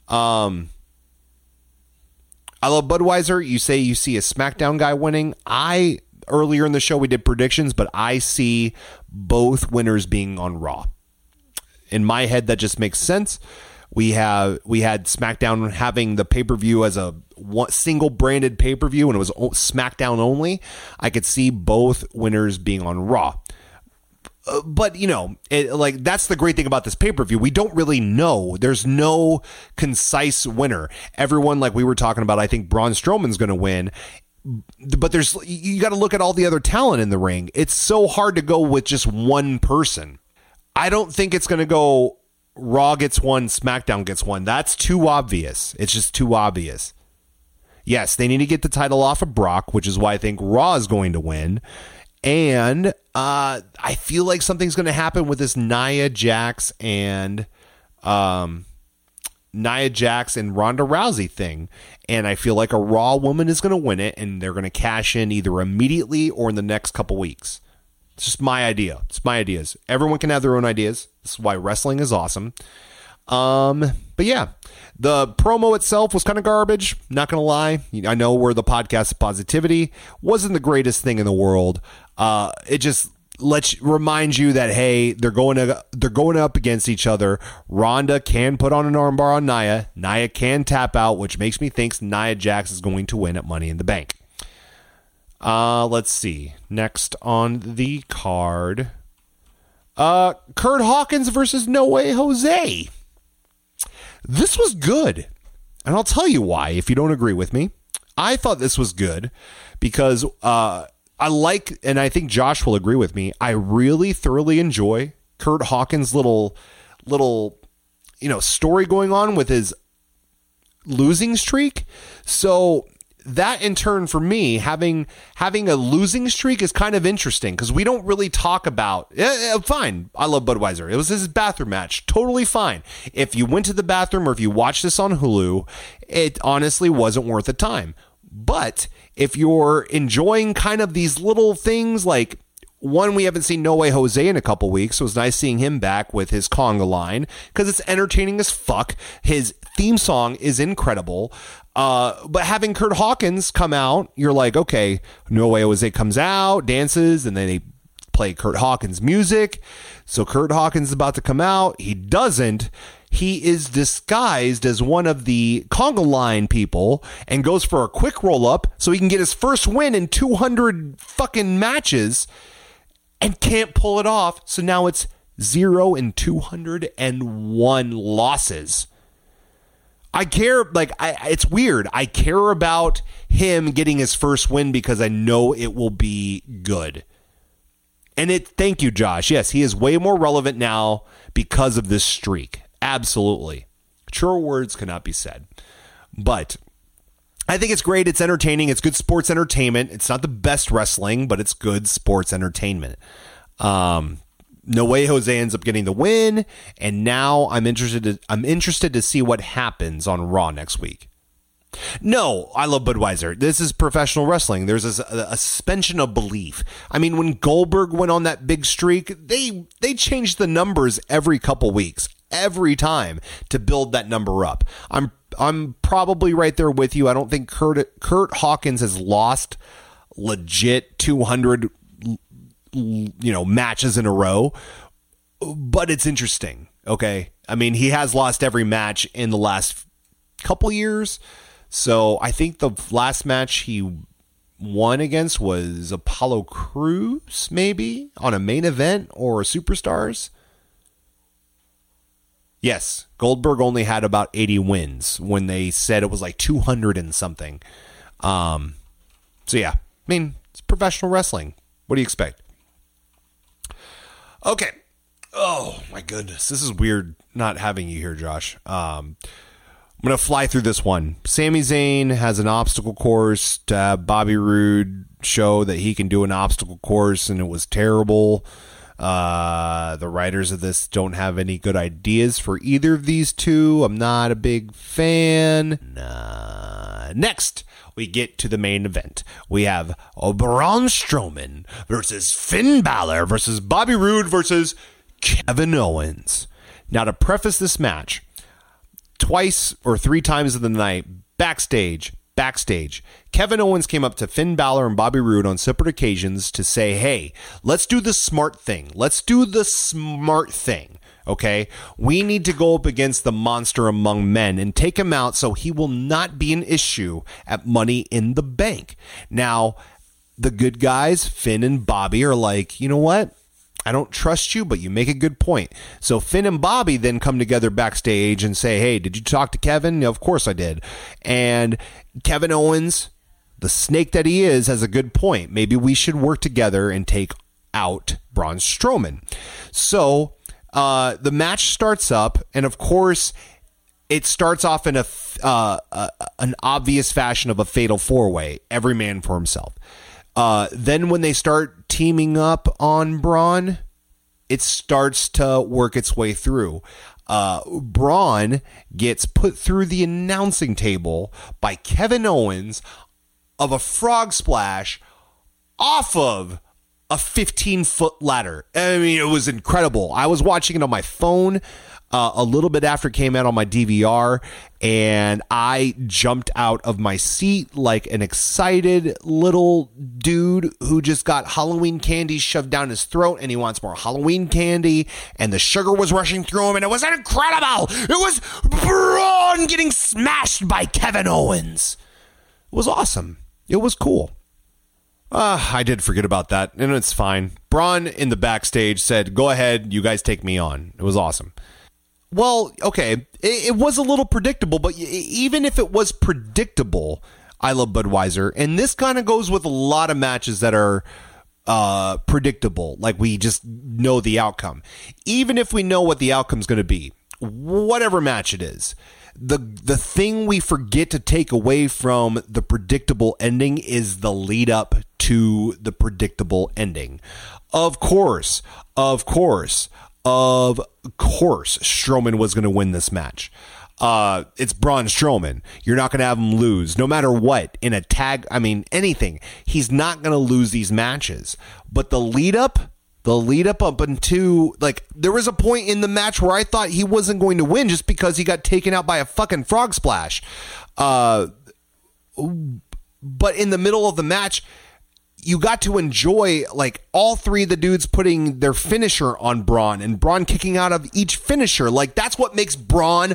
I love Budweiser. You say you see a SmackDown guy winning. Earlier in the show, we did predictions, but I see both winners being on Raw. In my head, that just makes sense. We had SmackDown having the pay-per-view as a single branded pay-per-view, and it was SmackDown only. I could see both winners being on Raw. But, that's the great thing about this pay-per-view. We don't really know. There's no concise winner. Everyone, like we were talking about, I think Braun Strowman's going to win. But you got to look at all the other talent in the ring. It's so hard to go with just one person. I don't think it's going to go Raw gets one, SmackDown gets one. That's too obvious. It's just too obvious. Yes, they need to get the title off of Brock, which is why I think Raw is going to win. And I feel like something's going to happen with this Nia Jax and Ronda Rousey thing. And I feel like a Raw woman is going to win it, and they're going to cash in either immediately or in the next couple weeks. It's just my idea. It's my ideas. Everyone can have their own ideas. This is why wrestling is awesome. But yeah, the promo itself was kind of garbage. Not going to lie. I know we're the podcast of positivity. Wasn't the greatest thing in the world. It just remind you that, hey, they're going up against each other. Ronda can put on an armbar on Nia. Nia can tap out, which makes me think Nia Jax is going to win at Money in the Bank. Let's see. Next on the card, Kurt Hawkins versus No Way Jose. This was good, and I'll tell you why if you don't agree with me. I thought this was good because I like, and I think Josh will agree with me, I really thoroughly enjoy Kurt Hawkins' little story going on with his losing streak. So that in turn for me, having a losing streak is kind of interesting because we don't really talk about fine. I love Budweiser. It was his bathroom match. Totally fine. If you went to the bathroom or if you watched this on Hulu, it honestly wasn't worth the time. But if you're enjoying kind of these little things, like one, we haven't seen No Way Jose in a couple weeks, so it was nice seeing him back with his conga line because it's entertaining as fuck. His theme song is incredible. But having Kurt Hawkins come out, you're like, okay, No Way Jose comes out, dances, and then they play Kurt Hawkins music. So Kurt Hawkins is about to come out. He doesn't. He is disguised as one of the conga line people and goes for a quick roll up so he can get his first win in 200 fucking matches and can't pull it off. So now it's 0-201 losses. I care, it's weird. I care about him getting his first win because I know it will be good. And thank you, Josh. Yes, he is way more relevant now because of this streak. Absolutely. Truer words cannot be said. But I think it's great. It's entertaining. It's good sports entertainment. It's not the best wrestling, but it's good sports entertainment. No Way Jose ends up getting the win, and now I'm interested to see what happens on Raw next week. No, I love Budweiser. This is professional wrestling. There's a suspension of belief. I mean, when Goldberg went on that big streak, they changed the numbers every couple weeks, every time to build that number up. I'm probably right there with you. I don't think Kurt Hawkins has lost legit 200 matches in a row, but it's interesting. Okay. I mean, he has lost every match in the last couple years. So I think the last match he won against was Apollo Crews, maybe on a main event or Superstars. Yes. Goldberg only had about 80 wins when they said it was like 200 and something. So yeah, I mean, it's professional wrestling. What do you expect? Okay. Oh, my goodness. This is weird not having you here, Josh. I'm going to fly through this one. Sami Zayn has an obstacle course to have Bobby Roode show that he can do an obstacle course, and it was terrible. The writers of this don't have any good ideas for either of these two. I'm not a big fan. Next, we get to the main event. We have Braun Strowman versus Finn Balor versus Bobby Roode versus Kevin Owens. Now, to preface this match, twice or three times of the night, backstage, Kevin Owens came up to Finn Balor and Bobby Roode on separate occasions to say, hey, let's do the smart thing. Okay? We need to go up against the monster among men and take him out so he will not be an issue at Money in the Bank. Now, the good guys, Finn and Bobby, are like, you know what? I don't trust you, but you make a good point. So Finn and Bobby then come together backstage and say, hey, did you talk to Kevin? Of course I did. And Kevin Owens, the snake that he is, has a good point. Maybe we should work together and take out Braun Strowman. So the match starts up, and of course, it starts off in an obvious fashion of a fatal four-way, every man for himself. Then when they start teaming up on Braun, it starts to work its way through. Braun gets put through the announcing table by Kevin Owens of a frog splash off of a 15-foot ladder. I mean, it was incredible. I was watching it on my phone a little bit after it came out on my DVR, and I jumped out of my seat like an excited little dude who just got Halloween candy shoved down his throat, and he wants more Halloween candy, and the sugar was rushing through him, and it was incredible. It was Braun getting smashed by Kevin Owens. It was awesome. It was cool. I did forget about that, and it's fine. Braun in the backstage said, go ahead, you guys take me on. It was awesome. Well, okay, it was a little predictable, but even if it was predictable, I love Budweiser, and this kind of goes with a lot of matches that are predictable, like we just know the outcome. Even if we know what the outcome's going to be, whatever match it is, the thing we forget to take away from the predictable ending is the lead up to the predictable ending. Of course, Strowman was going to win this match. It's Braun Strowman. You're not going to have him lose, no matter what. In a tag, I mean, anything. He's not going to lose these matches. But the lead up up into, like, there was a point in the match where I thought he wasn't going to win just because he got taken out by a fucking frog splash. But in the middle of the match, you got to enjoy, like, all three of the dudes putting their finisher on Braun and Braun kicking out of each finisher. Like, that's what makes Braun.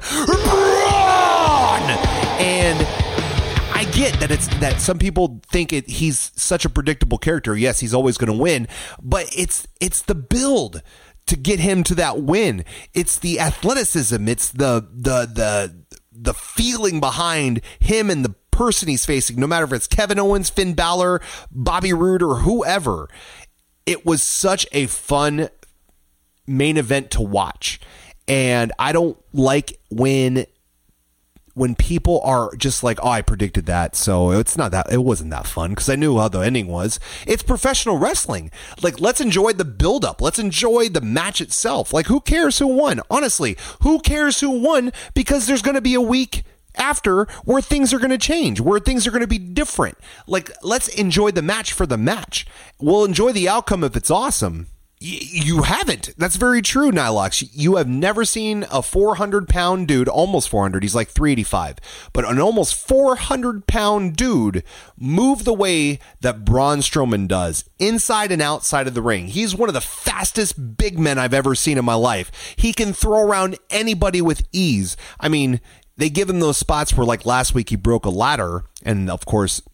And I get that some people think he's such a predictable character. Yes, he's always going to win, but it's the build to get him to that win. It's the athleticism. It's the feeling behind him and the person he's facing, no matter if it's Kevin Owens, Finn Balor, Bobby Roode, or whoever. It was such a fun main event to watch. And I don't like when people are just like, oh, I predicted that, so it wasn't that fun because I knew how the ending was. It's professional wrestling. Like, let's enjoy the build-up. Let's enjoy the match itself. Like, who cares who won? Honestly, who cares who won? Because there's going to be a week after where things are going to change, where things are going to be different. Like, let's enjoy the match for the match. We'll enjoy the outcome if it's awesome. You haven't. That's very true, Nylox. You have never seen a 400-pound dude, almost 400, he's like 385, but an almost 400-pound dude move the way that Braun Strowman does, inside and outside of the ring. He's one of the fastest big men I've ever seen in my life. He can throw around anybody with ease. I mean, they give him those spots where, like last week, he broke a ladder, and of course,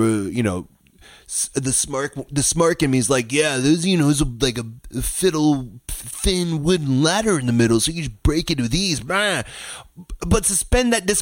the smart in me is like, yeah, there's like a fiddle thin wooden ladder in the middle, so you just break it with ease. But suspend the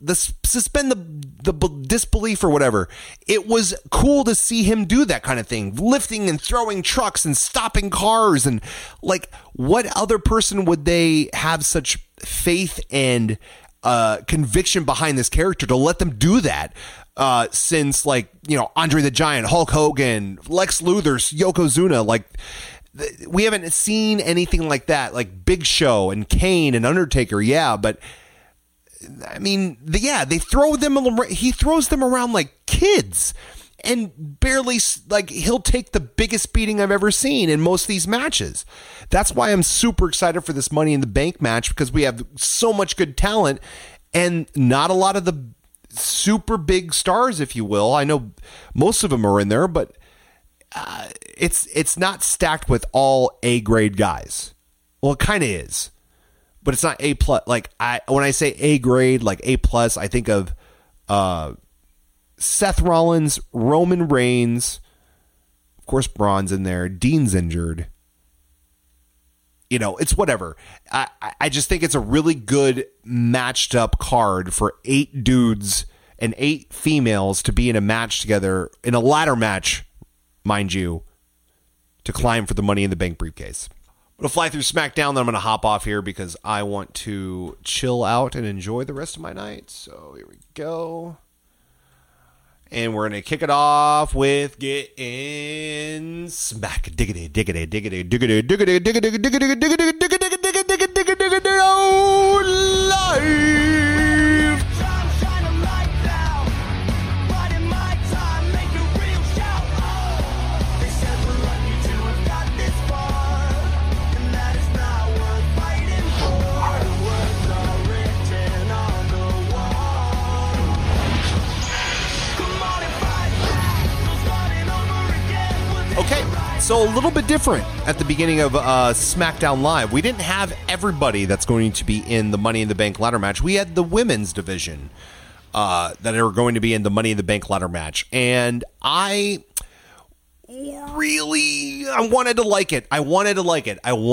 disbelief or whatever. It was cool to see him do that kind of thing, lifting and throwing trucks and stopping cars, and like, what other person would they have such faith and conviction behind this character to let them do that? Since, like, Andre the Giant, Hulk Hogan, Lex Luthor, Yokozuna, like, we haven't seen anything like that. Like Big Show and Kane and Undertaker, yeah, but I mean, they throw them. He throws them around like kids, and barely, like, he'll take the biggest beating I've ever seen in most of these matches. That's why I'm super excited for this Money in the Bank match, because we have so much good talent and not a lot of the super big stars, if you will. I know most of them are in there, but it's not stacked with all A-grade guys. Well, it kind of is, but it's not A plus. Like, when I say A grade, like A plus, I think of Seth Rollins, Roman Reigns, of course Braun's in there, Dean's injured, it's whatever. I just think it's a really good matched up card for 8 dudes and 8 females to be in a match together, in a ladder match, mind you, to climb for the Money in the Bank briefcase. I'm going to fly through SmackDown, then I'm going to hop off here because I want to chill out and enjoy the rest of my night. So here we go. And we're going to kick it off with getting smack diggity diggity diggity diggity diggity diggity diggity diggity diggity diggity diggity live. Okay, so a little bit different at the beginning of SmackDown Live. We didn't have everybody that's going to be in the Money in the Bank ladder match. We had the women's division that are going to be in the Money in the Bank ladder match. And I wanted to like it. I wanted to like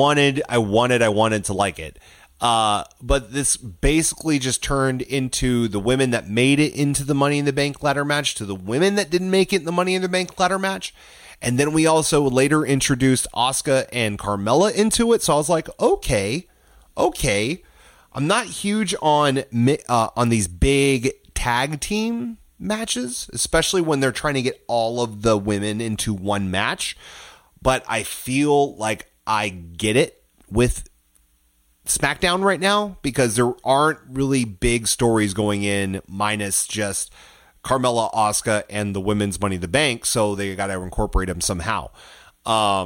it. But this basically just turned into the women that made it into the Money in the Bank ladder match to the women that didn't make it in the Money in the Bank ladder match. And then we also later introduced Asuka and Carmella into it. So I was like, okay. I'm not huge on these big tag team matches, especially when they're trying to get all of the women into one match. But I feel like I get it with SmackDown right now because there aren't really big stories going in minus just Carmella, Asuka, and the women's Money in the Bank, so they got to incorporate them somehow. I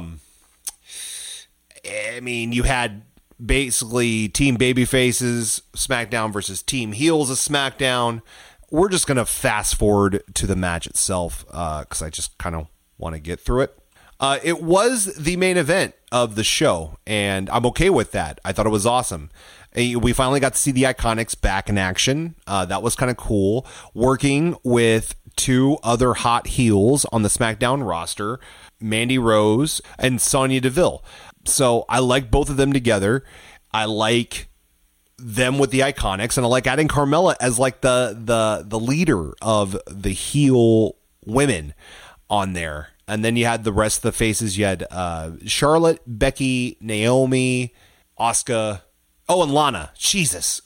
mean, you had basically Team Babyfaces SmackDown versus Team Heels of SmackDown. We're just going to fast forward to the match itself because I just kind of want to get through it. It was the main event of the show, and I'm okay with that. I thought it was awesome. We finally got to see the Iconics back in action. That was kind of cool. Working with 2 other hot heels on the SmackDown roster, Mandy Rose and Sonya Deville. So I like both of them together. I like them with the Iconics, and I like adding Carmella as like the leader of the heel women on there. And then you had the rest of the faces. You had Charlotte, Becky, Naomi, Asuka. Oh, and Lana. Jesus.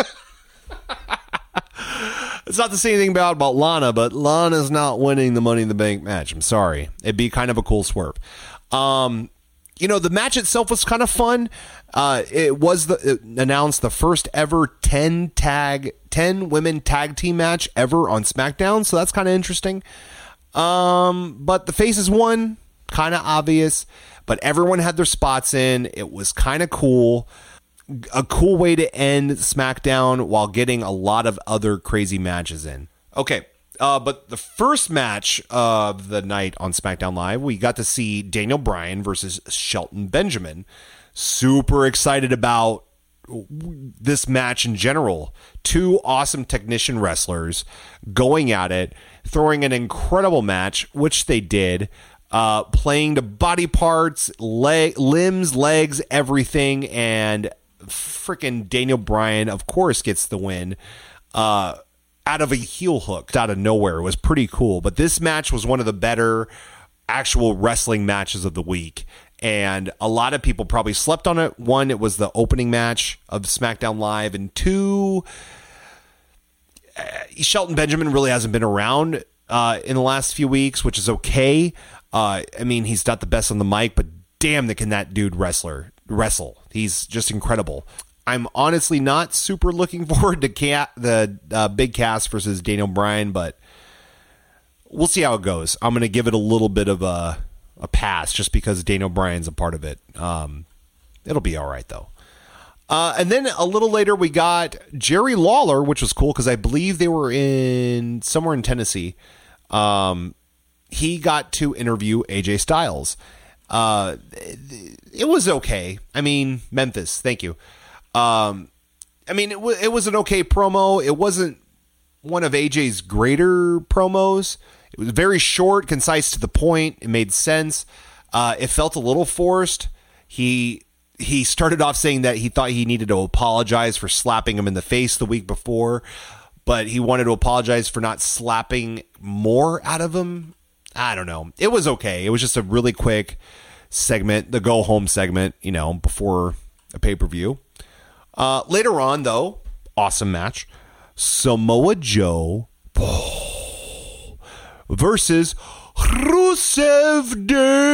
It's not to say anything bad about Lana, but Lana's not winning the Money in the Bank match. I'm sorry. It'd be kind of a cool swerve. The match itself was kind of fun. It announced the first ever 10 women tag team match ever on SmackDown, so that's kind of interesting. But the faces won, kind of obvious, but everyone had their spots in. It was kind of cool. A cool way to end SmackDown while getting a lot of other crazy matches in. Okay, but the first match of the night on SmackDown Live, we got to see Daniel Bryan versus Shelton Benjamin. Super excited about this match in general. 2 awesome technician wrestlers going at it, throwing an incredible match, which they did. Playing the body parts, limbs, legs, everything, and freaking Daniel Bryan, of course, gets the win out of a heel hook out of nowhere. It was pretty cool. But this match was one of the better actual wrestling matches of the week. And a lot of people probably slept on it. 1, it was the opening match of SmackDown Live. And 2, Shelton Benjamin really hasn't been around in the last few weeks, which is okay. I mean, he's not the best on the mic, but damn, can that dude wrestle. He's just incredible. I'm honestly not super looking forward to the Big Cass versus Daniel Bryan, but we'll see how it goes. I'm going to give it a little bit of a pass just because Daniel Bryan's a part of it. It'll be all right, though. And then a little later, we got Jerry Lawler, which was cool because I believe they were somewhere in Tennessee. He got to interview AJ Styles. It was okay. I mean, Memphis, thank you. I mean, it was an okay promo. It wasn't one of AJ's greater promos. It was very short, concise, to the point. It made sense. It felt a little forced. He he started off saying that he thought he needed to apologize for slapping him in the face the week before, but he wanted to apologize for not slapping more out of him. I don't know. It was okay. It was just a really quick segment, the go home segment, before a pay-per-view. Later on, though, awesome match. Samoa Joe versus Rusev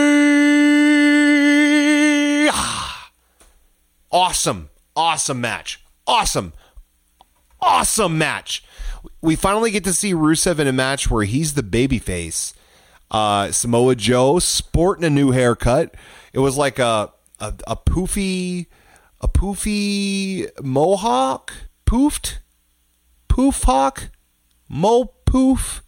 Day. Awesome match. Awesome match. We finally get to see Rusev in a match where he's the babyface. Samoa Joe sporting a new haircut. It was like a poofy mohawk, poof hawk, poof.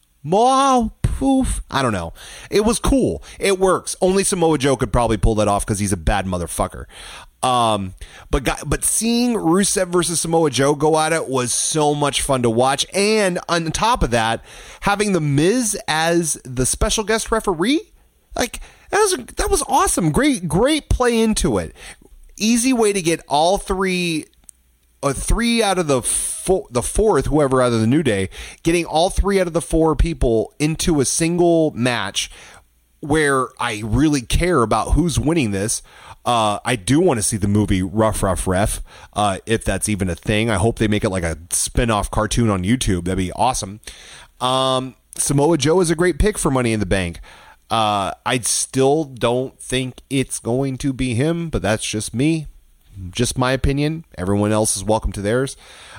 I don't know. It was cool. It works. Only Samoa Joe could probably pull that off because he's a bad motherfucker. But seeing Rusev versus Samoa Joe go at it was so much fun to watch. And on top of that, having The Miz as the special guest referee, like that was awesome. Great play into it. Easy way to get all three out of the fourth, whoever out of the New Day, getting all 3 out of the 4 people into a single match where I really care about who's winning this. I do want to see the movie Rough Ref, if that's even a thing. I hope they make it like a spin-off cartoon on YouTube. That'd be awesome. Samoa Joe is a great pick for Money in the Bank. I still don't think it's going to be him, but that's just me. Just my opinion. Everyone else is welcome to theirs.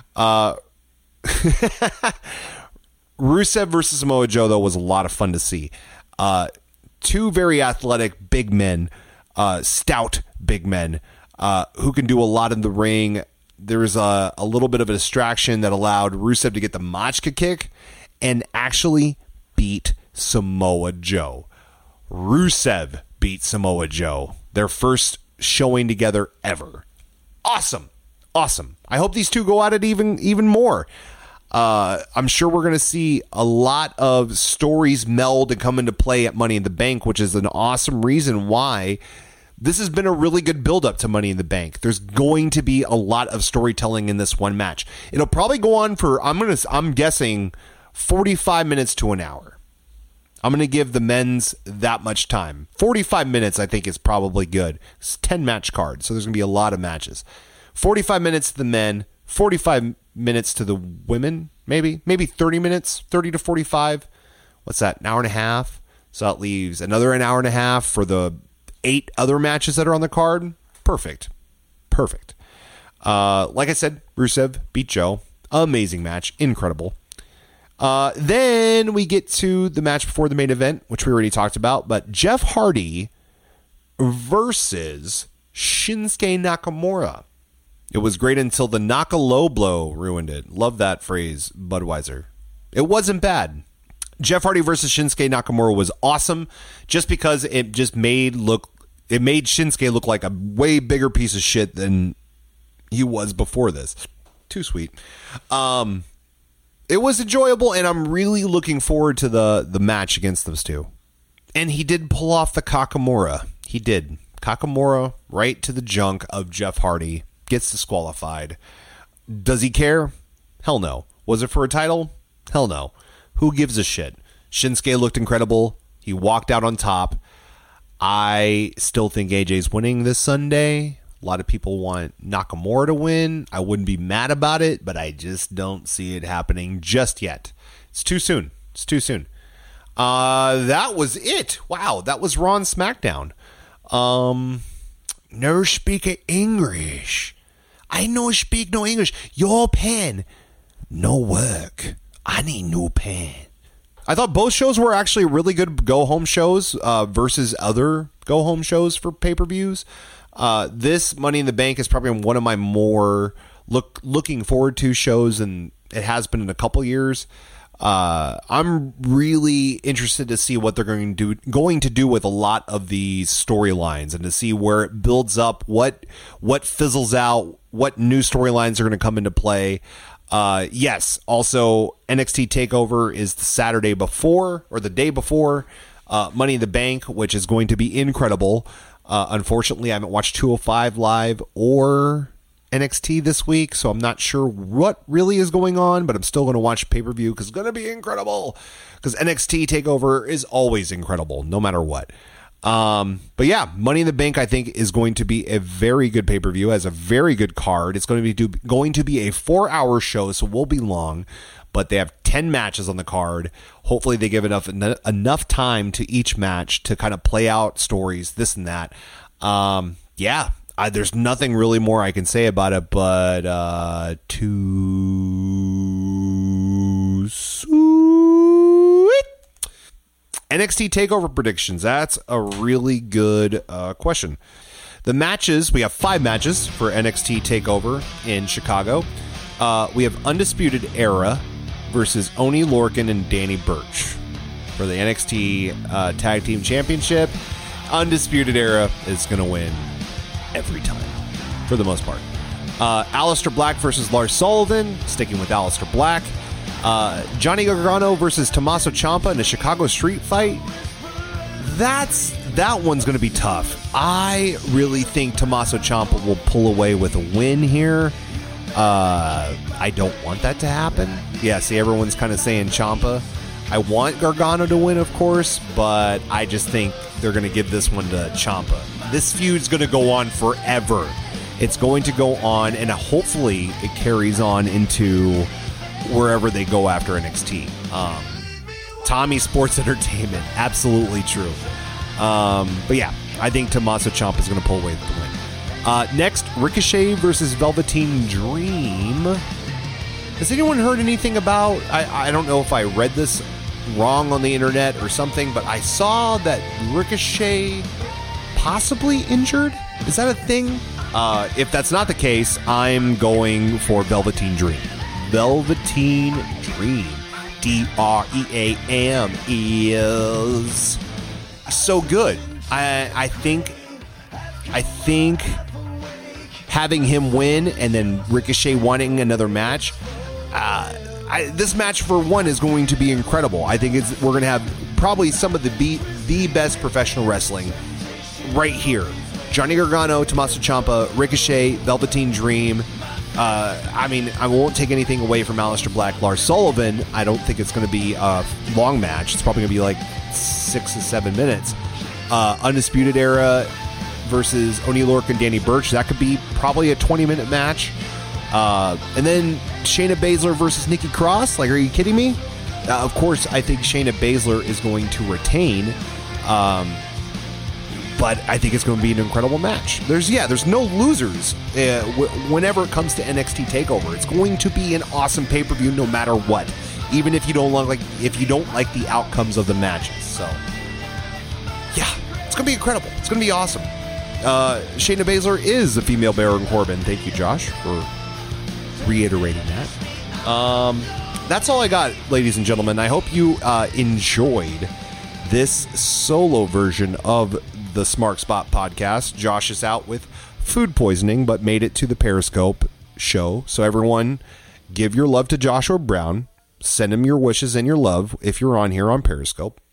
Rusev versus Samoa Joe, though, was a lot of fun to see. 2 very athletic big men, stout big men, who can do a lot in the ring. There's a little bit of a distraction that allowed Rusev to get the Machka kick and actually beat Samoa Joe. Rusev beat Samoa Joe. Their first showing together ever. Awesome. I hope these two go at it even more. I'm sure we're going to see a lot of stories meld and come into play at Money in the Bank, which is an awesome reason why this has been a really good build-up to Money in the Bank. There's going to be a lot of storytelling in this one match. It'll probably go on for, I'm guessing, 45 minutes to an hour. I'm going to give the men's that much time. 45 minutes, I think, is probably good. It's 10-match card, so there's going to be a lot of matches. 45 minutes to the men, 45 minutes to the women, maybe 30 minutes, 30 to 45. What's that, an hour and a half? So that leaves another an hour and a half for the 8 other matches that are on the card. Perfect. Like I said, Rusev beat Joe. Amazing match. Incredible. Then we get to the match before the main event, which we already talked about, but Jeff Hardy versus Shinsuke Nakamura. It was great until the Naka low blow ruined it. Love that phrase, Budweiser. It wasn't bad. Jeff Hardy versus Shinsuke Nakamura was awesome just because it made Shinsuke look like a way bigger piece of shit than he was before this. Too sweet. It was enjoyable, and I'm really looking forward to the match against those two. And he did pull off the Kakamura. He did. Kakamura right to the junk of Jeff Hardy. Gets disqualified. Does he care? Hell no. Was it for a title? Hell no. Who gives a shit? Shinsuke looked incredible. He walked out on top. I still think AJ's winning this Sunday. A lot of people want Nakamura to win. I wouldn't be mad about it, but I just don't see it happening just yet. It's too soon. That was it. Wow, that was Raw and SmackDown. Never speak English. I no speak no English. Your pen, no work. I need new pen. I thought both shows were actually really good go-home shows versus other go-home shows for pay-per-views. This Money in the Bank is probably one of my more looking forward to shows, and it has been in a couple years. I'm really interested to see what they're going to do with a lot of these storylines, and to see where it builds up, what fizzles out, what new storylines are going to come into play. Yes, also NXT TakeOver is the Saturday before, or the day before. Money in the Bank, which is going to be incredible. Unfortunately, I haven't watched 205 Live or NXT this week, so I'm not sure what really is going on, but I'm still going to watch pay-per-view because it's going to be incredible. Because NXT TakeOver is always incredible, no matter what. But yeah, Money in the Bank, I think, is going to be a very good pay-per-view, has a very good card. It's going to be a 4-hour show, so it will be long, but they have 10 matches on the card. Hopefully they give enough time to each match to kind of play out stories, this and that. There's nothing really more I can say about it, but too sweet. NXT TakeOver predictions. That's a really good question. The matches, we have 5 matches for NXT TakeOver in Chicago. We have Undisputed Era versus Oney Lorcan and Danny Burch for the NXT Tag Team Championship. Undisputed Era is going to win every time, for the most part. Aleister Black versus Lars Sullivan, sticking with Aleister Black. Johnny Gargano versus Tommaso Ciampa in a Chicago street fight. That one's going to be tough. I really think Tommaso Ciampa will pull away with a win here. I don't want that to happen. Yeah, see, everyone's kind of saying Ciampa. I want Gargano to win, of course, but I just think they're going to give this one to Ciampa. This feud's going to go on forever. It's going to go on, and hopefully it carries on into wherever they go after NXT. Tommy Sports Entertainment, absolutely true. But yeah, I think Tommaso Ciampa is going to pull away with the win. Next, Ricochet versus Velveteen Dream. Has anyone heard anything about... I don't know if I read this wrong on the internet or something, but I saw that Ricochet possibly injured. Is that a thing? If that's not the case, I'm going for Velveteen Dream. Velveteen Dream. D-R-E-A-M is so good. I think having him win and then Ricochet winning another match, this match for one is going to be incredible. I think we're going to have probably some of the best professional wrestling right here. Johnny Gargano, Tommaso Ciampa, Ricochet, Velveteen Dream. I won't take anything away from Aleister Black, Lars Sullivan. I don't think it's going to be a long match. It's probably going to be like 6 to 7 minutes. Undisputed Era versus Oney Lorcan and Danny Burch. That could be probably a 20-minute match. And then Shayna Baszler versus Nikki Cross. Like, are you kidding me? Of course, I think Shayna Baszler is going to retain. But I think it's going to be an incredible match. There's no losers whenever it comes to NXT TakeOver. It's going to be an awesome pay-per-view no matter what, even if you don't like the outcomes of the matches. So, yeah, it's going to be incredible. It's going to be awesome. Shayna Baszler is the female Baron Corbin. Thank you, Josh, for reiterating that. That's all I got, ladies and gentlemen. I hope you enjoyed this solo version of the Smart Spot podcast. Josh is out with food poisoning, but made it to the Periscope show. So everyone, give your love to Joshua Brown. Send him your wishes and your love if you're on here on Periscope.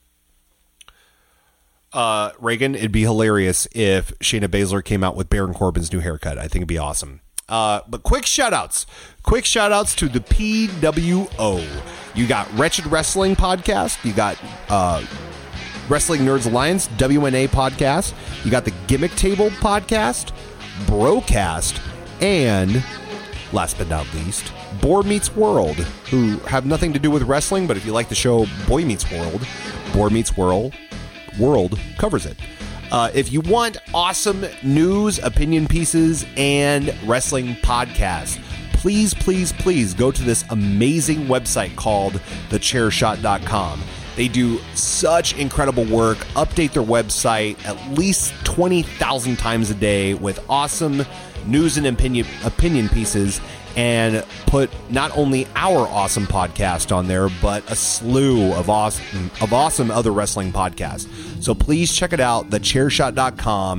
Reagan, it'd be hilarious if Shayna Baszler came out with Baron Corbin's new haircut. I think it'd be awesome. But quick shout outs to the PWO. You got Wretched Wrestling Podcast. You got Wrestling Nerds Alliance, WNA podcast. You got the Gimmick Table podcast, Brocast, and last but not least, Boy Meets World, who have nothing to do with wrestling, but if you like the show Boy Meets World, Boy Meets World covers it. If you want awesome news, opinion pieces, and wrestling podcasts, please go to this amazing website called thechairshot.com. They do such incredible work, update their website at least 20,000 times a day with awesome news and opinion pieces, and put not only our awesome podcast on there, but a slew of awesome other wrestling podcasts. So please check it out, thechairshot.com,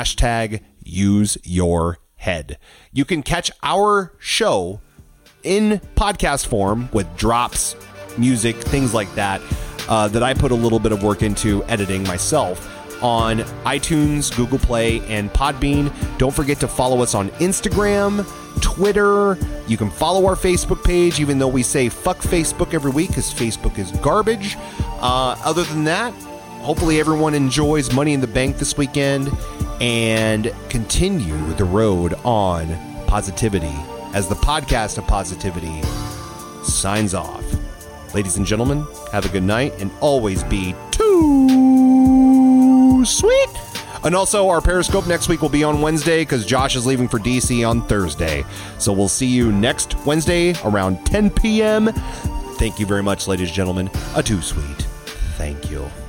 #UseYourHead. You can catch our show in podcast form with drops, music, things like that. that I put a little bit of work into editing myself on iTunes, Google Play, and Podbean. Don't forget to follow us on Instagram, Twitter. You can follow our Facebook page, even though we say fuck Facebook every week because Facebook is garbage. Other than that, hopefully everyone enjoys Money in the Bank this weekend and continue the road on positivity as the podcast of positivity signs off. Ladies and gentlemen, have a good night and always be too sweet. And also, our Periscope next week will be on Wednesday because Josh is leaving for DC on Thursday. So we'll see you next Wednesday around 10 p.m. Thank you very much, ladies and gentlemen. A too sweet. Thank you.